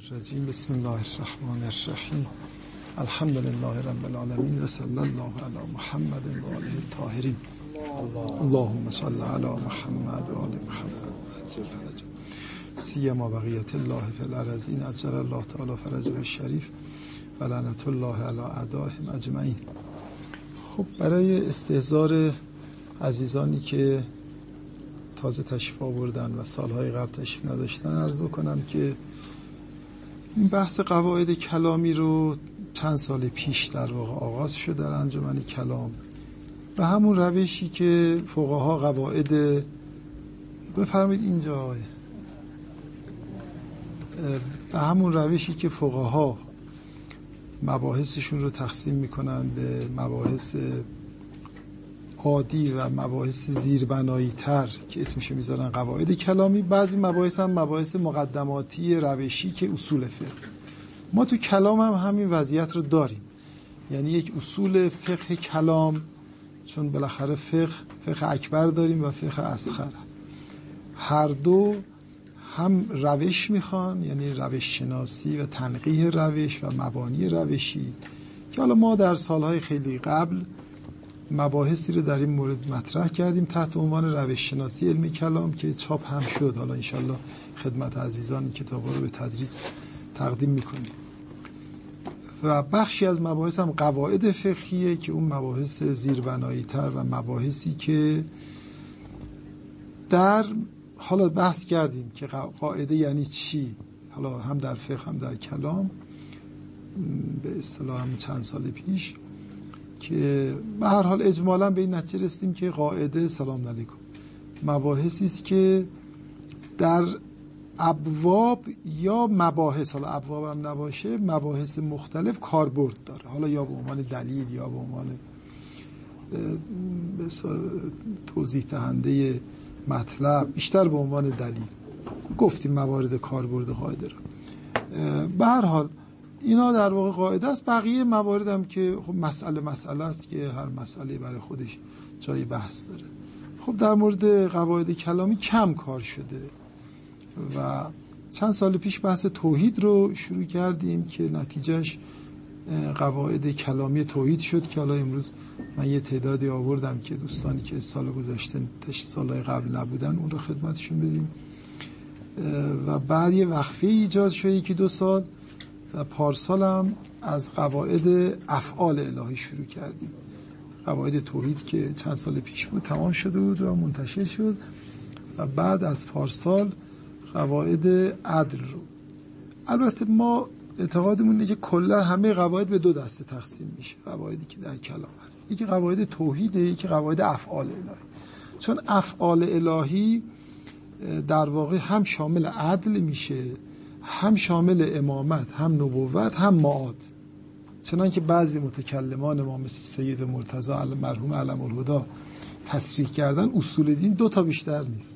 الرجیم. بسم الله الرحمن الرحیم. الحمد لله رب العالمین و صلی الله علی محمد و آله الطاهرین. اللهم صل علی محمد و آل محمد عجل فرجهم سیما بقیت الله فی الارضین عجل الله تعالی فرجه الشریف و لعنت الله علی اعدائهم اجمعین. خب برای استحضار عزیزانی که تازه تشریف آوردن و سالهای قبل تشریف نداشتن عرض بکنم که این بحث قواعد کلامی رو چند سال پیش در واقع آغاز شد در انجمن کلام و همون روشی که فقها قواعد بفرمایید اینجا به همون روشی که فقها مباحثشون رو تقسیم میکنن به مباحث عادی و مباحث زیربنایی تر که اسمشو میذارن قواعد کلامی، بعضی مباحث هم مباحث مقدماتی روشی که اصول فقه. ما تو کلام هم همین وضعیت رو داریم، یعنی یک اصول فقه کلام، چون بالاخره فقه اکبر داریم و فقه اصغر، هر دو هم روش میخوان، یعنی روش شناسی و تنقیح روش و مبانی روشی که حالا ما در سالهای خیلی قبل مباحثی رو در این مورد مطرح کردیم تحت عنوان روش شناسی علم کلام که چاپ هم شد. حالا انشالله خدمت عزیزان کتابا رو به تدریج تقدیم میکنیم و بخشی از مباحث هم قواعد فقهیه که اون مباحث زیربنایی تر و مباحثی که در حالا بحث کردیم که قاعده یعنی چی، حالا هم در فقه هم در کلام به اصطلاح هم چند سال پیش، که به هر حال اجمالا به این نتیجه رسیدیم که قاعده سلام علیکم مباحثی است که در ابواب یا مباحث، حالا ابواب هم نباشه، مباحث مختلف کاربرد داره، حالا یا به عنوان دلیل یا به عنوان توضیح دهنده مطلب، بیشتر به عنوان دلیل گفتیم موارد کاربرد قاعده رو. به هر حال اینا در واقع قاعده است. بقیه موارد هم که خب مسئله است که هر مسئله برای خودش جای بحث داره. خب در مورد قواعد کلامی کم کار شده و چند سال پیش بحث توحید رو شروع کردیم که نتیجهش قواعد کلامی توحید شد که حالا امروز من یه تعدادی آوردم که دوستانی که سال گذشته سالهای قبل نبودن اون رو خدمتشون بدیم و بعد یه وقفه ایجاد شد که 2 سال و پارسال هم از قواعد افعال الهی شروع کردیم. قواعد توحید که چند سال پیش بود تمام شده بود و منتشر شد و بعد از پارسال قواعد عدل رو. البته ما اعتقادمون اینه که کلا همه قواعد به 2 دسته تقسیم میشه، قواعدی که در کلام هست، یکی قواعد توحیده، یکی قواعد افعال الهی. چون افعال الهی در واقع هم شامل عدل میشه، هم شامل امامت، هم نبوت، هم معاد. چنانکه بعضی متکلمان ما مثل سید مرتضی مرحوم علم الهدی تصریح کردن اصول دین 2 تا بیشتر نیست،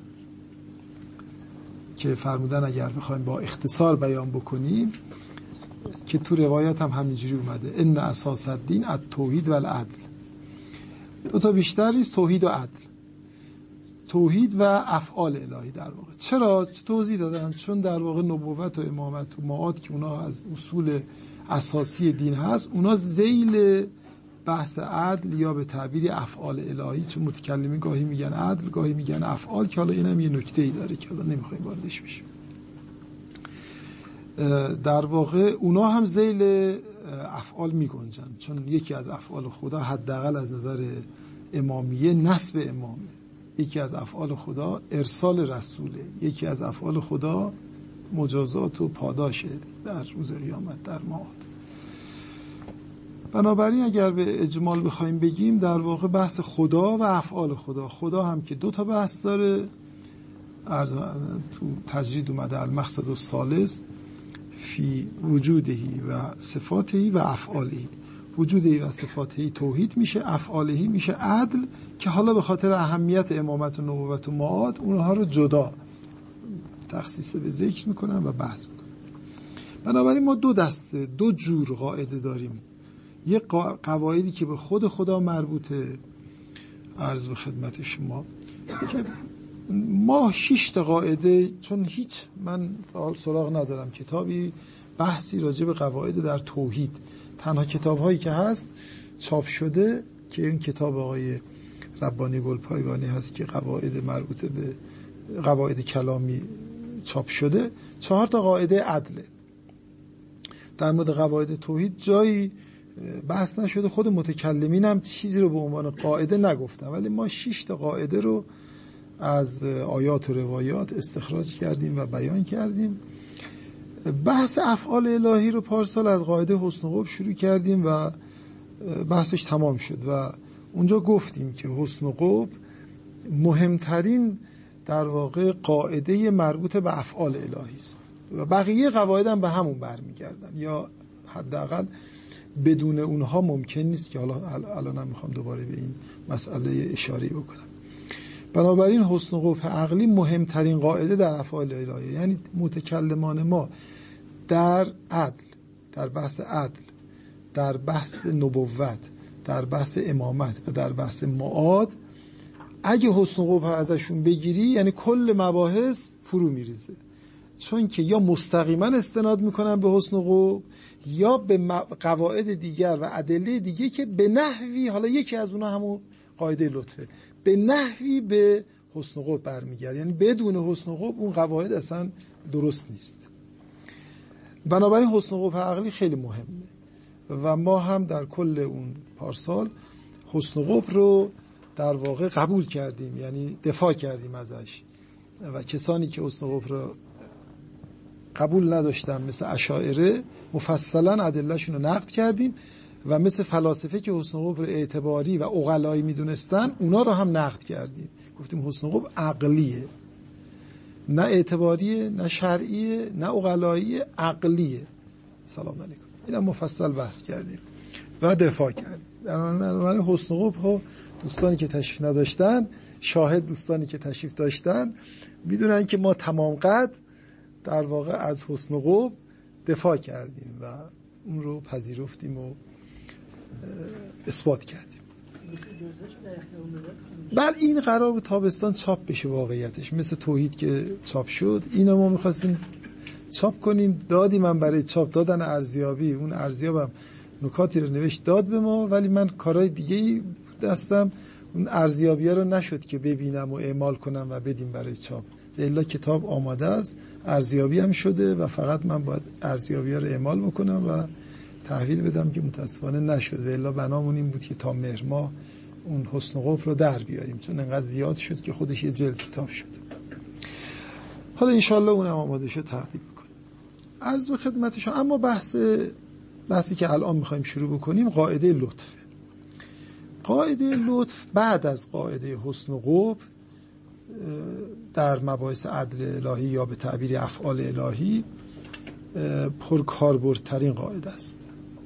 که فرمودن اگر بخوایم با اختصار بیان بکنیم که تو روایات هم همینجوری اومده ان اساس الدین التوحید و العدل. 2 تا بیشتر نیست، توحید و عدل، توحید و افعال الهی در واقع. چرا توضیح دادن؟ چون در واقع نبوت و امامت و معاد که اونا از اصول اساسی دین هست، اونا ذیل بحث عدل یا به تعبیر افعال الهی، چون متکلمین گاهی میگن عدل گاهی میگن افعال، که حالا اینم یه نکته‌ای داره که حالا نمیخوایم واردش بشیم. در واقع اونا هم ذیل افعال میگنجن، چون یکی از افعال خدا حداقل از نظر امامیه نصب امامه، یکی از افعال خدا ارسال رسوله، یکی از افعال خدا مجازات و پاداشه در روز قیامت در معاد. بنابراین اگر به اجمال بخوایم بگیم در واقع بحث خدا و افعال خدا هم که 2 تا بحث داره، تو تجرید اومده المقصد الثالث فی وجودهی و صفاتهی و افعالهی. وجودهی و صفاتهی توحید میشه، افعالهی میشه عدل، که حالا به خاطر اهمیت امامت و نبوت و معاد اونها رو جدا تخصیص به ذکر میکنن و بحث میکنن. بنابراین ما 2 دسته 2 جور قاعده داریم. یک قواعدی که به خود خدا مربوطه، عرض به خدمت شما، که ما 6 قاعده، چون هیچ من سراغ ندارم کتابی بحثی راجع به قواعد در توحید، تنها کتاب‌هایی که هست چاپ شده که این کتاب آقای ربانی گلپایگانی هست که قواعد مربوط به قواعد کلامی چاپ شده. 4 قاعده عدله. در مورد قواعد توحید جایی بحث نشده، خود متکلمین هم چیزی رو به عنوان قاعده نگفتن، ولی ما 6 قاعده رو از آیات و روایات استخراج کردیم و بیان کردیم. بحث افعال الهی رو پارسال از قاعده حسن قبح شروع کردیم و بحثش تمام شد و اونجا گفتیم که حسن قبح مهمترین در واقع قاعده مربوط به افعال الهی است و بقیه قواعد هم به همون برمیگردن، یا حداقل بدون اونها ممکن نیست که حالا الان میخوام دوباره به این مسئله اشاره بکنم. بنابراین حسن قبح عقلی مهمترین قاعده در افعال الهی، یعنی متکلمان ما در عدل، در بحث عدل، در بحث نبوت، در بحث امامت و در بحث معاد، اگه حسن قبح ازشون بگیری یعنی کل مباحث فرو میریزه، چون که یا مستقیما استناد میکنن به حسن قبح یا به قواعد دیگر و ادله دیگه که به نحوی، حالا یکی از اونها همون قاعده لطفه، به نحوی به حسن قبح برمیگرده، یعنی بدون حسن قبح اون قواعد اصلا درست نیست. بنابراین حسن قبح عقلی خیلی مهمه و ما هم در کل اون پارسال حسن قبح رو در واقع قبول کردیم، یعنی دفاع کردیم ازش و کسانی که حسن قبح رو قبول نداشتن مثل اشاعره مفصلا ادلهشون رو نقد کردیم و مثل فلاسفه که حسن قبح رو اعتباری و عقلایی میدونستن اونا رو هم نقد کردیم، گفتیم حسن قبح عقلیه، نه اعتباریه، نه شرعیه، نه عقلاییه، عقلیه. سلام علیکم. اینا مفصل بحث کردیم و دفاع کردیم. در حسن قبح ها دوستانی که تشریف نداشتن، شاهد دوستانی که تشریف داشتن میدونن که ما تمام قد در واقع از حسن قبح دفاع کردیم و اون رو پذیرفتیم و اثبات کردیم. بل این قرار بود تابستان چاپ بشه، واقعیتش مثل توحید که چاپ شد، اینو ما میخواستیم چاپ کنیم، دادیم من برای چاپ، دادن ارزیابی، اون ارزیابم نکاتی رو نوشت داد به ما، ولی من کارهای دیگه‌ای دستم، اون ارزیابی‌ها رو نشد که ببینم و اعمال کنم و بدیم برای چاپ. الا کتاب آماده است، ارزیابی هم شده و فقط من باید ارزیابی‌ها رو اعمال بکنم و تحویل بدم که متاسفانه نشد. و الا بنامون این بود که تا مهر ماه اون حسن قبح رو در بیاریم، چون انقدر زیاد شد که خودش یه جلد کتاب شد. حالا انشالله اونم آماده شد تقدیم بکنیم. عرض به خدمت شما. اما بحثی که الان میخوایم شروع بکنیم قاعده لطف. قاعده لطف بعد از قاعده حسن قبح در مباحث عدل الهی یا به تعبیر افعال الهی پرکاربردترین قاعده است.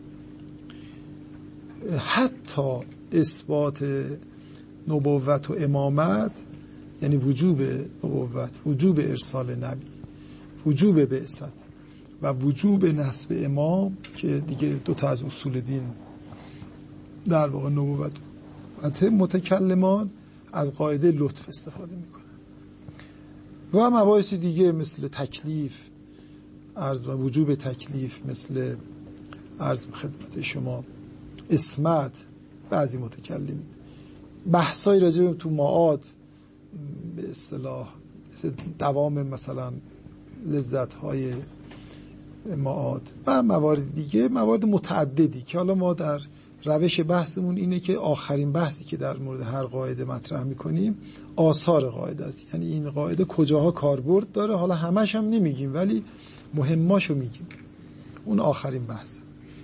حتی اثبات نبوت و امامت، یعنی وجوب نبوت، وجوب ارسال نبی، وجوب بعثت و وجوب نسب امام که دیگه 2 از اصول دین در واقع نبوت متکلمان از قاعده لطف استفاده میکنن و مباحث دیگه مثل تکلیف، وجوب تکلیف، مثل عرض به خدمت شما اسمت، بعضی متکلمین بحثای راجع به تو معاد به اصطلاح مثل دوام مثلا لذت‌های معاد و موارد دیگه، موارد متعددی که حالا ما در روش بحثمون اینه که آخرین بحثی که در مورد هر قاعده مطرح میکنیم آثار قاعده است، یعنی این قاعده کجاها کاربرد داره، حالا همش هم نمیگیم ولی مهماشو میگیم، اون آخرین بحث.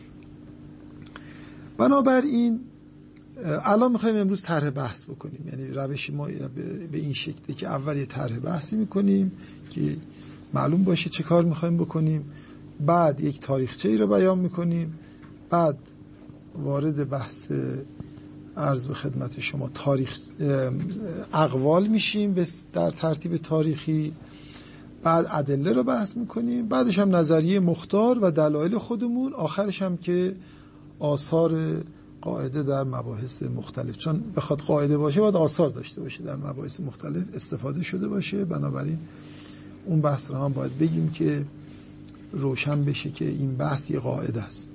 بنابراین الان میخوایم امروز طرح بحث بکنیم، یعنی روش ما به این شکله که اول یه طرح بحثی میکنیم که معلوم باشه چه کار میخوایم بکنیم، بعد یک تاریخچه‌ای رو بیان میکنیم، بعد وارد بحث عرض به خدمت شما تاریخ اقوال میشیم در ترتیب تاریخی، بعد ادله رو بحث میکنیم، بعدش هم نظریه مختار و دلایل خودمون، آخرش هم که آثار قاعده در مباحث مختلف، چون بخواد قاعده باشه باید آثار داشته باشه، در مباحث مختلف استفاده شده باشه. بنابراین اون بحث رو هم باید بگیم که روشن بشه که این بحث یه قاعده است،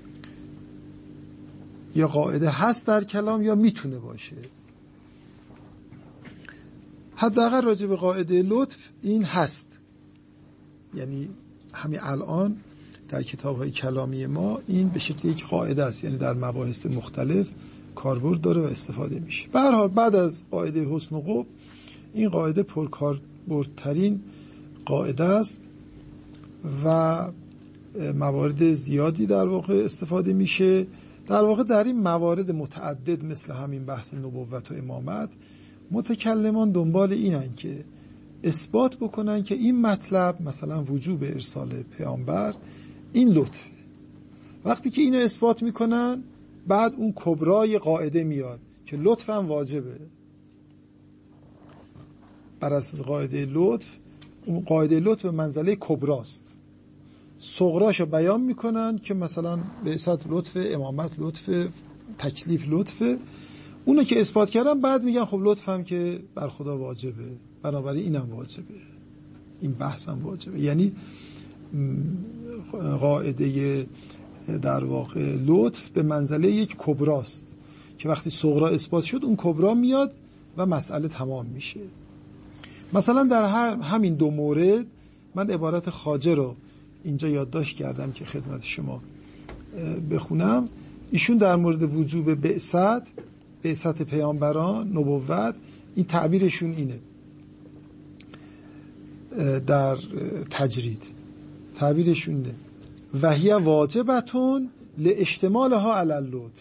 یا قاعده هست در کلام یا میتونه باشه. حداقل راجع به قاعده لطف این هست، یعنی همین الان در کتاب‌های کلامی ما این به شکل یک قاعده است، یعنی در مباحث مختلف کاربرد داره و استفاده میشه. به هر حال بعد از قاعده حسن و قبح این قاعده پرکاربردترین قاعده است و موارد زیادی در واقع استفاده میشه. در واقع در این موارد متعدد مثل همین بحث نبوت و امامت، متکلمان دنبال اینن که اثبات بکنن که این مطلب مثلا وجوب ارسال پیامبر این لطفه. وقتی که اینو اثبات میکنن بعد اون کبرای قاعده میاد که لطف هم واجبه. بر اساس قاعده لطف، اون قاعده لطف به منزله کبراست. صغراشو بیان میکنن که مثلا بعثت لطف، امامت لطف، تکلیف لطفه. اونو که اثبات کردن بعد میگن خب لطف هم که بر خدا واجبه، بنابراین اینم واجبه، این بحث هم واجبه. یعنی قاعده در واقع لطف به منزله یک کبراست که وقتی صغرا اثبات شد اون کبرا میاد و مسئله تمام میشه. مثلا در همین دو مورد من عبارت خواجه رو اینجا یادداشت کردم که خدمت شما بخونم. ایشون در مورد وجوب بعثت پیامبران، نبوت، این تعبیرشون اینه در تجرید، تعبیرشون اینه و هی واجبتون لاشتمالها علی اللطف.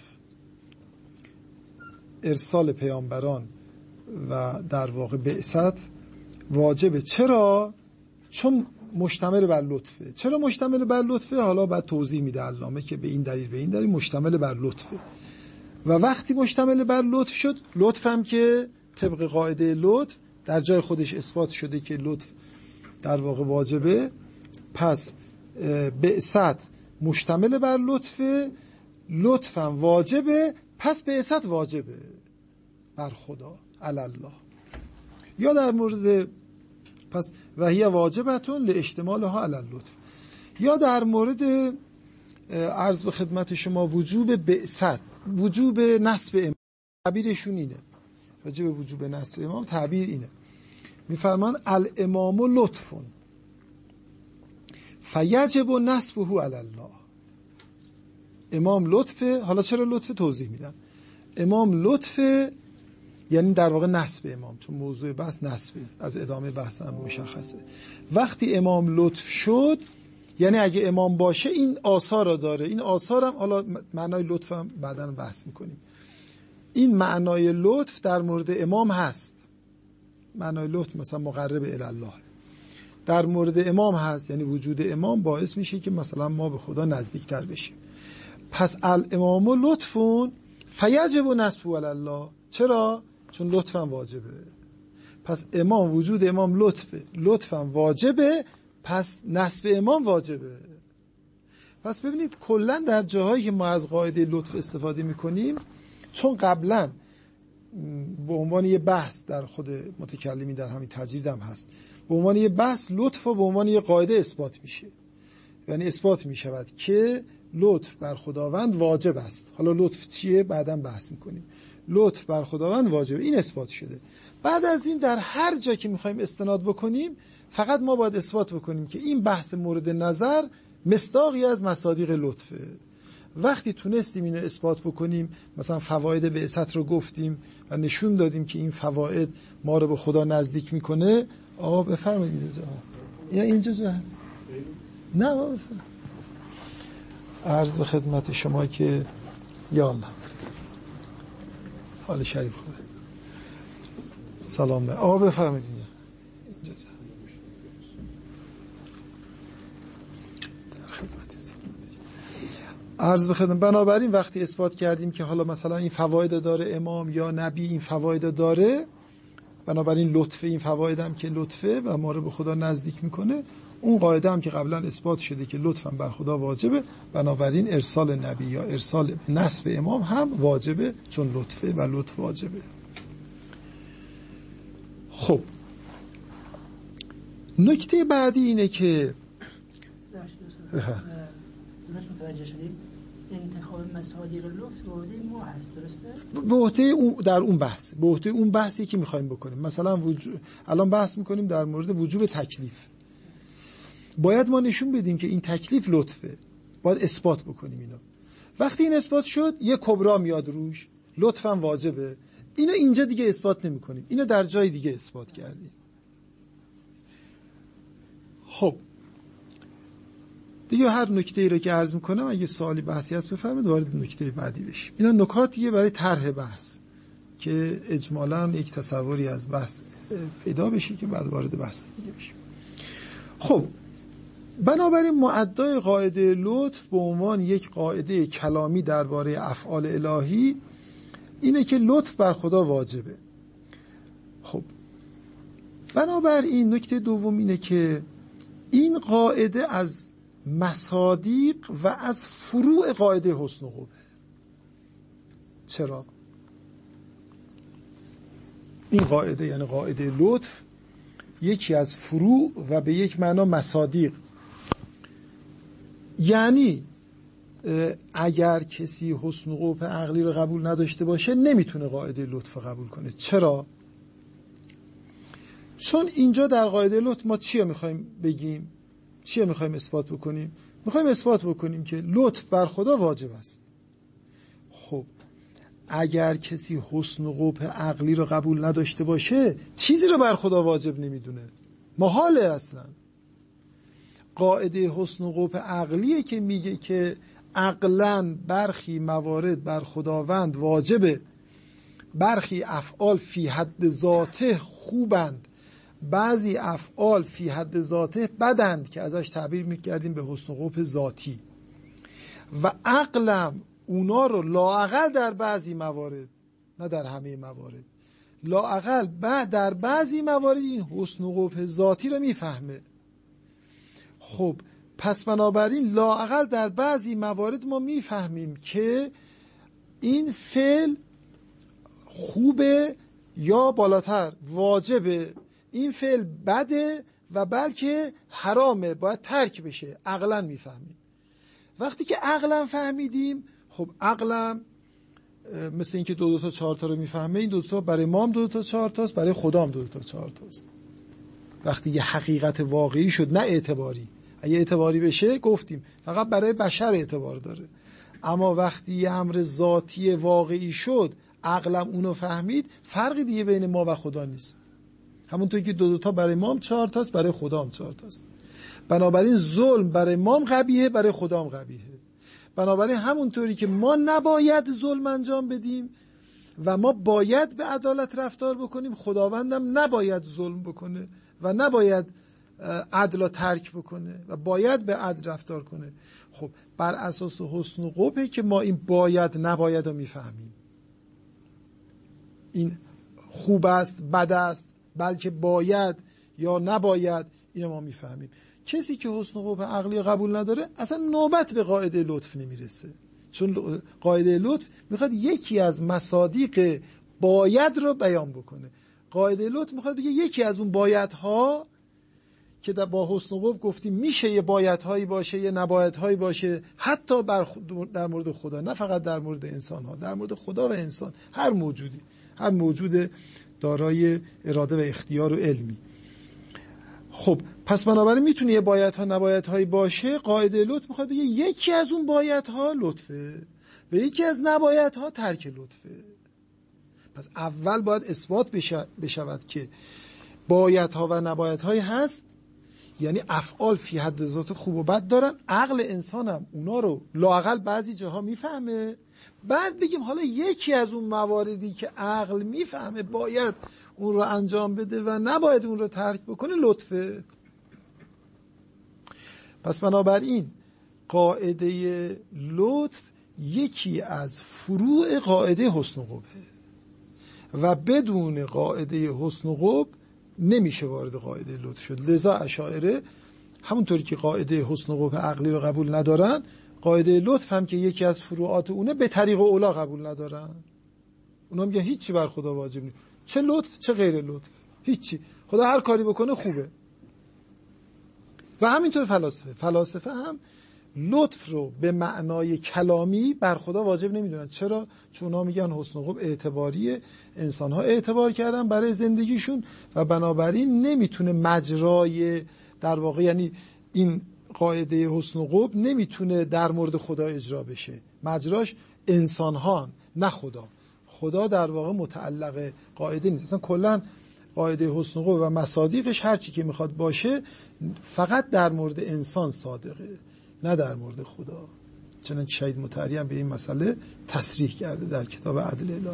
ارسال پیامبران و در واقع بعثت واجبه. چرا؟ چون مشتمل بر لطفه. چرا مشتمل بر لطفه؟ حالا بعد توضیح میده علامه که به این دلیل مشتمل بر لطفه. و وقتی مشتمل بر لطف شد، لطف هم که طبق قاعده لطف در جای خودش اثبات شده که لطف در واقع واجبه، پس بعثت مشتمل بر لطفه، لطف هم واجبه، پس بعثت واجبه بر خدا علی الله. یا در مورد پس و هی واجبتون لاشتمالها علی اللطف. یا در مورد عرض به خدمت شما وجوب بعثت، وجوب نصب امام، تعبیرشون اینه. راجع به وجوب نصب امام تعبیر اینه، میفرمان الامام لطف فیجب نصبه علی الله. امام لطفه. حالا چرا لطفه توضیح میدم. امام لطفه یعنی در واقع نصب امام، چون موضوع بحث نصبه، از ادامه بحث هم مشخصه. وقتی امام لطف شد یعنی اگه امام باشه این آثار را داره. این آثار هم حالا معنای لطف هم بعداً بحث میکنیم. این معنای لطف در مورد امام هست. معنای لطف مثلا مقرب الی الله در مورد امام هست، یعنی وجود امام باعث میشه که مثلا ما به خدا نزدیکتر بشیم. پس الامام لطفون فیجب نصبه علی الله. چرا؟ چون لطفا واجبه. پس امام، وجود امام لطفه، لطفا واجبه، پس نصب امام واجبه. پس ببینید کلا در جاهایی که ما از قاعده لطف استفاده میکنیم، چون قبلا به عنوان یه بحث در خود متکلمی در همین تجرید هم هست، به عنوان یه بحث لطف و به عنوان یه قاعده اثبات میشه. یعنی اثبات میشود که لطف بر خداوند واجب است. حالا لطف چیه بعداً بحث میکنیم. لطف بر خداوند واجبه، این اثبات شده. بعد از این در هر جا که میخوایم استناد بکنیم فقط ما باید اثبات بکنیم که این بحث مورد نظر مصداقی از مصادیق لطفه. وقتی تونستیم اینو اثبات بکنیم، مثلا فواید بعثت رو گفتیم و نشون دادیم که این فواید ما رو به خدا نزدیک میکنه. آقا بفرمایید اینجا هست یا اینجا جا هست؟ نه بابا بفرمایید. عرض به خدمت شما که یا الله حال شریف خوبه. سلام ده. آقا بفرمایید اینجا جا. در خدمت عرض به خدمت. بنابراین وقتی اثبات کردیم که حالا مثلا این فواید داره امام یا نبی این فواید داره، بنابراین لطفه، این فواید هم که لطفه و ما رو به خدا نزدیک میکنه، اون قاعده هم که قبلا اثبات شده که لطفاً بر خدا واجبه، بنابراین ارسال نبی یا ارسال نسب امام هم واجبه، چون لطفه و لطف واجبه. خب نکته بعدی اینه که درست متوجه شدیم انتخاب مصادیق لطف به عهده ما هست، درسته؟ به عهده در اون بحث، به عهده اون بحثی که می‌خوایم بکنیم. مثلا الان بحث می‌کنیم در مورد وجوب تکلیف. باید ما نشون بدیم که این تکلیف لطفه، باید اثبات بکنیم اینو. وقتی این اثبات شد یه کبرا میاد روش، لطفاً واجبه، اینو اینجا دیگه اثبات نمی‌کنیم، اینو در جای دیگه اثبات کردیم. خب دیگه هر نکته‌ای رو که عرض می‌کنم اگه سوالی بحثی هست بفرمایید وارد نکته بعدی بشیم. اینا نکاتیه برای طرح بحث که اجمالاً یک تصوری از بحث پیدا بشه که بعد وارد بحث دیگه بشیم. خب بنابراین معدای قاعده لطف به عنوان یک قاعده کلامی درباره افعال الهی اینه که لطف بر خدا واجبه. خب بنابراین نکته دوم اینه که این قاعده از مصادیق و از فروع قاعده حسن و قبح. چرا؟ این قاعده یعنی قاعده لطف یکی از فروع و به یک معنا مصادیق، یعنی اگر کسی حسن و قبح عقلی رو قبول نداشته باشه نمیتونه قاعده لطف قبول کنه. چرا؟ چون اینجا در قاعده لطف ما چی میخوایم بگیم؟ چی میخوایم اثبات بکنیم؟ میخوایم اثبات بکنیم که لطف بر خدا واجب است. خب اگر کسی حسن و قبح عقلی رو قبول نداشته باشه چیزی رو بر خدا واجب نمیدونه، محاله اصلا. قاعده حسن و قبح عقلیه که میگه که عقلاً برخی موارد بر خداوند واجبه، برخی افعال فی حد ذاته خوبند، بعضی افعال فی حد ذاته بدند که ازش تعبیر میکردیم به حسن و قبح ذاتی، و عقلم اونا رو لااقل در بعضی موارد، نه در همه موارد، لااقل در بعضی موارد این حسن و قبح ذاتی رو میفهمه. خب پس بنابراین لااقل در بعضی موارد ما میفهمیم که این فعل خوبه یا بالاتر واجبه، این فعل بده و بلکه حرامه، باید ترک بشه. عقلا میفهمیم. وقتی که عقلا فهمیدیم، خب عقلم مثل این که 2 تا 4 تا رو میفهمه، این 2 تا برای ما هم 2 تا 4 تاست، برای خدا هم 2 تا 4 تاست. وقتی یه حقیقت واقعی شد، نه اعتباری. اگه اعتباری بشه گفتیم فقط برای بشر اعتبار داره، اما وقتی یه امر ذاتی واقعی شد عقلم اونو فهمید، فرقی دیگه بین ما و خدا نیست. همونطور که 2 تا برای ما هم 4 تاست، برای خدا هم 4 تاست. بنابراین ظلم برای ما هم قبیحه، برای خدا هم قبیحه. بنابراین همونطوری که ما نباید ظلم انجام بدیم و ما باید به عدالت رفتار بکنیم، خداوندم نباید ظلم بکنه و نباید عدل ترک بکنه و باید به عدل رفتار کنه. خب بر اساس حسن و قبحه که ما این باید نباید رو میفهمیم. این خوب است، بد است، بلکه باید یا نباید، اینو ما میفهمیم. کسی که حسن و قبح عقلی قبول نداره اصلا نوبت به قاعده لطف نمیرسه، چون قاعده لطف میخواد یکی از مصادیق باید رو بیان بکنه. قاعده لطف میخواد بگه یکی از اون بایدها که با حسن و قبح گفتیم میشه یه بایدهایی باشه، یه نبایدهایی باشه، حتی در مورد خدا، نه فقط در مورد انسان ها، در مورد خدا و انسان، هر موجودی، هر موجود دارای اراده و اختیار و علمی. خب پس بنابراین میتونه یه بایدها نبایدهایی باشه. قاعده لطف میخواد بگه یکی از اون بایدها لطفه و یکی از نبایدها ترک لطفه. پس اول باید اثبات بشود که بایدها و نبایدهایی هست، یعنی افعال فی حد ذات خوب و بد دارن، عقل انسانم اونا رو لااقل بعضی جاها میفهمه. بعد بگیم حالا یکی از اون مواردی که عقل میفهمه باید اون رو انجام بده و نباید اون رو ترک بکنه لطفه. پس بنابراین قاعده لطف یکی از فروع قاعده حسن و قبحه و بدون قاعده حسن و قبح نمیشه وارد قاعده لطف شد. لذا اشاعره همونطوری که قاعده حسن و قبح عقلی رو قبول ندارن، قاعده لطف هم که یکی از فروعات اونه به طریق اولا قبول ندارن. اونا میگن هیچی بر خدا واجب نیست، چه لطف چه غیر لطف، هیچی، خدا هر کاری بکنه خوبه. و همینطور فلاسفه هم لطف رو به معنای کلامی بر خدا واجب نمیدونن. چرا؟ چون اونا میگن حسن و قبح اعتباریه، انسان ها اعتبار کردن برای زندگیشون و بنابراین نمیتونه مجرای در واقع، یعنی این قاعده حسن و قبح نمیتونه در مورد خدا اجرا بشه، مجراش انسان ها نه خدا. خدا در واقع متعلق قاعده نیست. اصلا کلا قاعده حسن و قبح و مصادیقش هر چی که میخواد باشه فقط در مورد انسان صادقه، نه در مورد خدا. چنانکه شهید مطهری هم به این مسئله تصریح کرده در کتاب عدل الهی.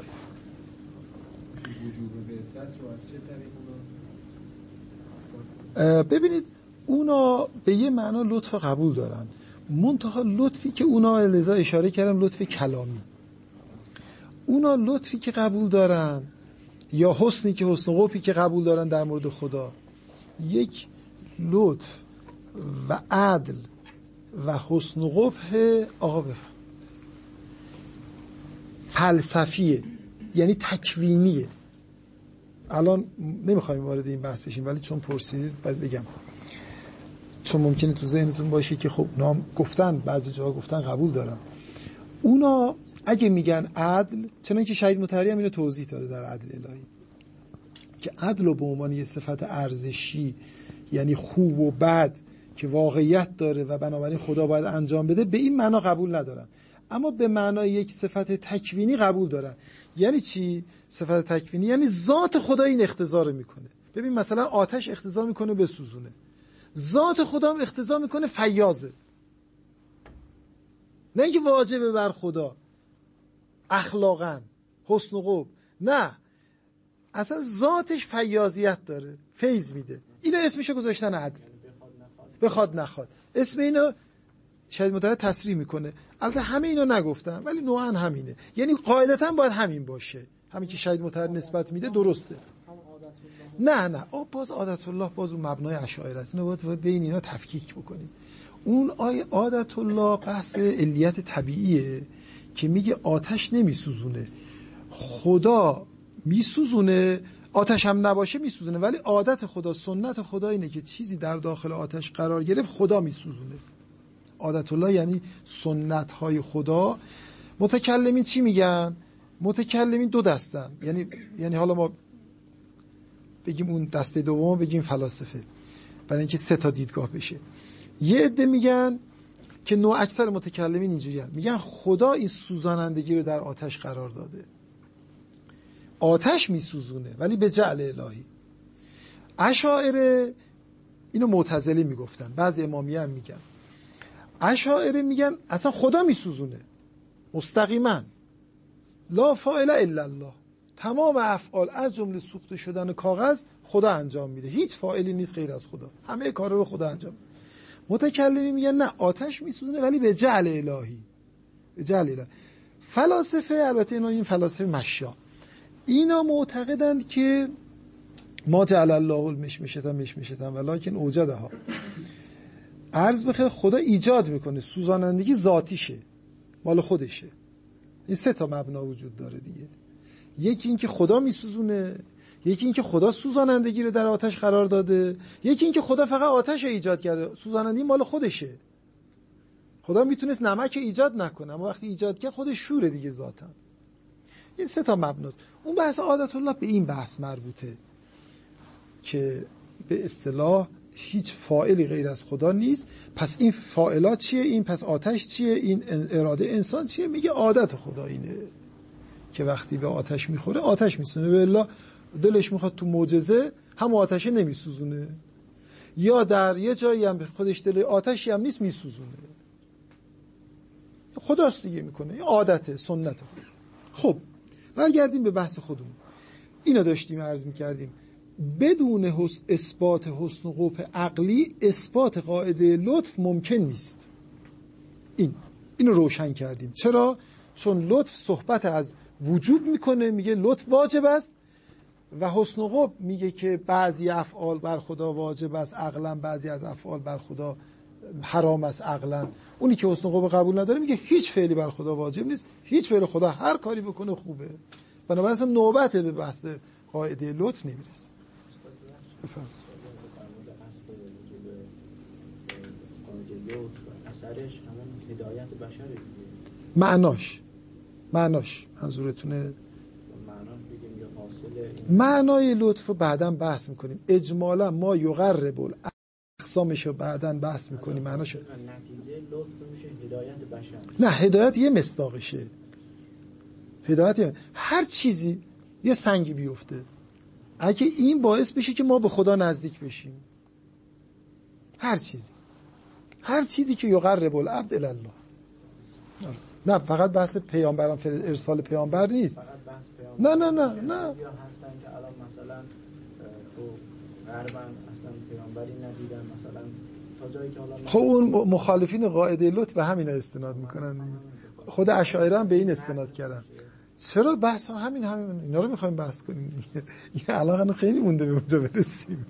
ببینید اونا به یه معنا لطف قبول دارن، منتها لطفی که اونا لذا اشاره کردن لطف کلامی. اونا لطفی که قبول دارن یا حسنی که حسن و قبحی که قبول دارن در مورد خدا، یک لطف و عدل و حسن و قبح فلسفیه، یعنی تکوینیه. الان نمیخوایم وارد این بحث بشیم، ولی چون پرسیدید باید بگم، چون ممکنه تو ذهنتون باشه که خب نام گفتن، بعضی جاها گفتن قبول دارم. اونا اگه میگن عدل، چنانکه شهید مطهری هم اینو توضیح داده در عدل الهی که عدل رو به عنوان یه صفت ارزشی، یعنی خوب و بد که واقعیت داره و بنابراین خدا باید انجام بده، به این معنا قبول ندارن. اما به معنای یک صفت تکوینی قبول دارن. یعنی چی صفت تکوینی؟ یعنی ذات خدا این اقتضا رو میکنه. ببین مثلا آتش اقتضا میکنه بسوزونه، ذات خدا هم اقتضا میکنه فیاضه. نه اینکه واجبه بر خدا اخلاقا حسن و قبح، نه، اصلا ذاتش فیاضیت داره، فیض میده. اینو اسمشو گذاشتن عدل، بخواد نخواد. اسم اینو شهید مطهری تصریح میکنه. البته همه اینو نگفتم ولی نوعا همینه، یعنی قاعدتا باید همین باشه، همین که شهید مطهری نسبت میده درسته. نه باز عادت الله باز اون مبنای اشاعره است، اینو باید بین اینا تفکیک بکنیم. اون عادت الله بحث علیت طبیعیه که میگه آتش نمیسوزونه، خدا میسوزونه، آتش هم نباشه میسوزونه، ولی عادت خدا، سنت خدا اینه که چیزی در داخل آتش قرار گرفت خدا میسوزونه. عادت الله یعنی سنت های خدا. متکلمین چی میگن؟ متکلمین دو دستن، یعنی حالا ما بگیم اون دسته دوم بگیم فلاسفه، برای اینکه سه تا دیدگاه بشه. یه عده میگن که نوع اکثر متکلمین اینجوریان، میگن خدا این سوزانندگی رو در آتش قرار داده، آتش میسوزونه ولی به جعل الهی. اشاعره اینو معتزلی میگفتن، بعضی امامیه هم میگن. اشاعره میگن اصلا خدا میسوزونه مستقیما، لا فاعل الا الله، تمام افعال از جمله سوخته شدن کاغذ خدا انجام میده، هیچ فاعلی نیست غیر از خدا، همه کارا رو خدا انجام میده. متکلمی میگن نه، آتش میسوزونه ولی به جعل الهی، به جعل الهی. فلاسفه، البته این فلاسفه مشا، اینا معتقدند که ما جعل الله المشمشة ولکن اوجدها، عرض بخیر خدا ایجاد میکنه، سوزانندگی ذاتیشه، مال خودشه. این سه تا مبنا وجود داره دیگه، یکی این که خدا میسوزونه، یکی این که خدا سوزانندگی رو در آتش قرار داده، یکی این که خدا فقط آتش رو ایجاد کرده، سوزانندگی مال خودشه. خدا میتونست نمک ایجاد نکنه، اما وقتی ایجاد کرد خودش شوره دیگه ذاتا. این سه تا مبناست. اون بحث عادت الله به این بحث مربوطه که به اصطلاح هیچ فاعلی غیر از خدا نیست. پس این فاعلات چیه؟ این پس آتش چیه؟ این اراده انسان چیه؟ میگه عادت خدا اینه که وقتی به آتش میخوره آتش میسوزونه، به الا دلش میخواد تو معجزه هم آتش نمیسوزونه، یا در یه جایی هم خودش دل آتشی هم نیست میسوزونه، خداست دیگه میکنه، این عادت سنت خدا. خب برگردیم به بحث خودمون. اینو داشتیم عرض میکردیم، بدون اثبات حسن و قبح عقلی اثبات قاعده لطف ممکن نیست. اینو روشن کردیم. چرا؟ چون لطف صحبت از وجوب میکنه، میگه لطف واجب است و حسن و قبح میگه که بعضی افعال بر خدا واجب است عقلا، بعضی از افعال بر خدا حرام است عقلا. اونی که حسن و قبح قبول نداره میگه هیچ فعلی بر خدا واجب نیست، هیچ فعل خدا هر کاری بکنه خوبه. بنابراین اصلا نوبت به بحث قاعده لطف نمیرسه. بفهم اثرش همون هدایت بشره دیگه. معناش منظورتونه؟ معناش بگیم یا حاصل معنای لطف رو بعداً بحث میکنیم. اجمالا ما یقرب اقسامش رو بعداً بحث میکنیم. معناش نتیجه لطف میشه هدایت بشر. نه، هدایت یه مصداقشه. هدایت هر چیزی، یه سنگی بیفته اگه این باعث بشه که ما به خدا نزدیک بشیم، هر چیزی که یقرب العبد الی الله. نه فقط بحث پیامبران، ارسال پیامبر نیست. نه یا هستن که الان مثلا تو غربن اصلا پیامبری ندیدن، مثلا تا جایی که حالا خب اون مخالفین قاعده لطف به همین استناد میکنن. خود اشاعره هم به این استناد کردن. چرا بحث همین اینا رو میخوایم بحث کنیم. یه علاقه خیلی مونده به اونجا برسیم.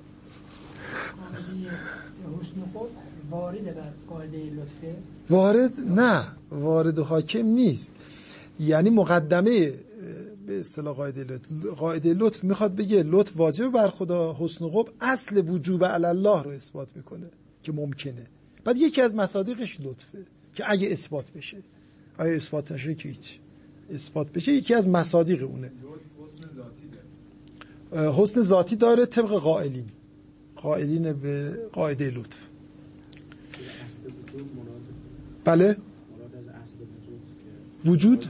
حسن و قبح وارد بر قاعده لطفه؟ وارد و حاکم نیست. یعنی مقدمه به اصطلاح قاعده لطف میخواد بگه لطف واجب بر خدا، حسن و قبح اصل وجوب علی الله رو اثبات میکنه که ممکنه. بعد یکی از مصادیقش لطفه که اگه اثبات بشه، اگه اثبات نشه که هیچ، اثبات بشه یکی از مصادیق اونه. حسن ذاتی داره طبق قائلین به قاعده لطف. بله وجود.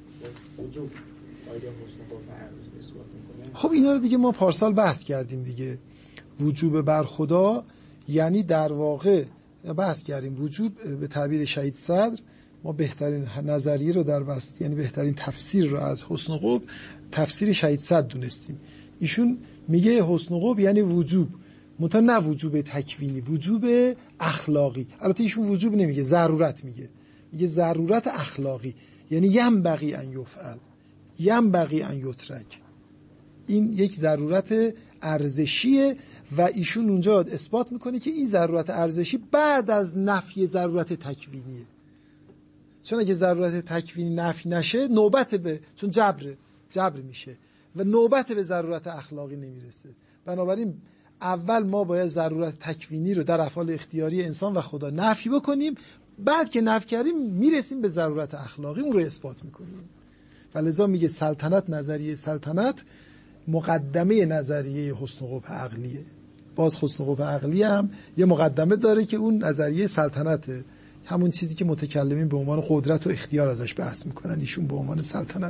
خب اینا رو دیگه ما پارسال بحث کردیم دیگه. وجوب بر خدا یعنی در واقع بحث کردیم وجوب به تعبیر شهید صدر ما بهترین نظریه رو در بحث، یعنی بهترین تفسیر رو از حسن و قبح تفسیر شهید صدر دونستیم. ایشون میگه حسن و قبح یعنی وجوب، منتها نه وجوب تکوینی، وجوب اخلاقی. البته ایشون وجوب نمیگه، ضرورت میگه ضرورت اخلاقی، یعنی ینبغی ان یفعل، ینبغی ان یترک. این یک ضرورت ارزشیه و ایشون اونجا اثبات میکنه که این ضرورت ارزشی بعد از نفی ضرورت تکوینیه. چون اگه ضرورت تکوینی نفی نشه نوبت به، چون جبر میشه و نوبت به ضرورت اخلاقی نمیرسه. بنابراین اول ما باید ضرورت تکوینی رو در افعال اختیاری انسان و خدا نفی بکنیم، بعد که نفی کردیم میرسیم به ضرورت اخلاقی، اون رو اثبات میکنیم. و لذا میگه سلطنت، نظریه سلطنت مقدمه نظریه حسن و قبح عقلیه. باز حسن و قبح عقلی هم یه مقدمه داره که اون نظریه سلطنته، همون چیزی که متکلمین به عنوان قدرت و اختیار ازش بحث میکنن، ایشون به عنوان سلطنت.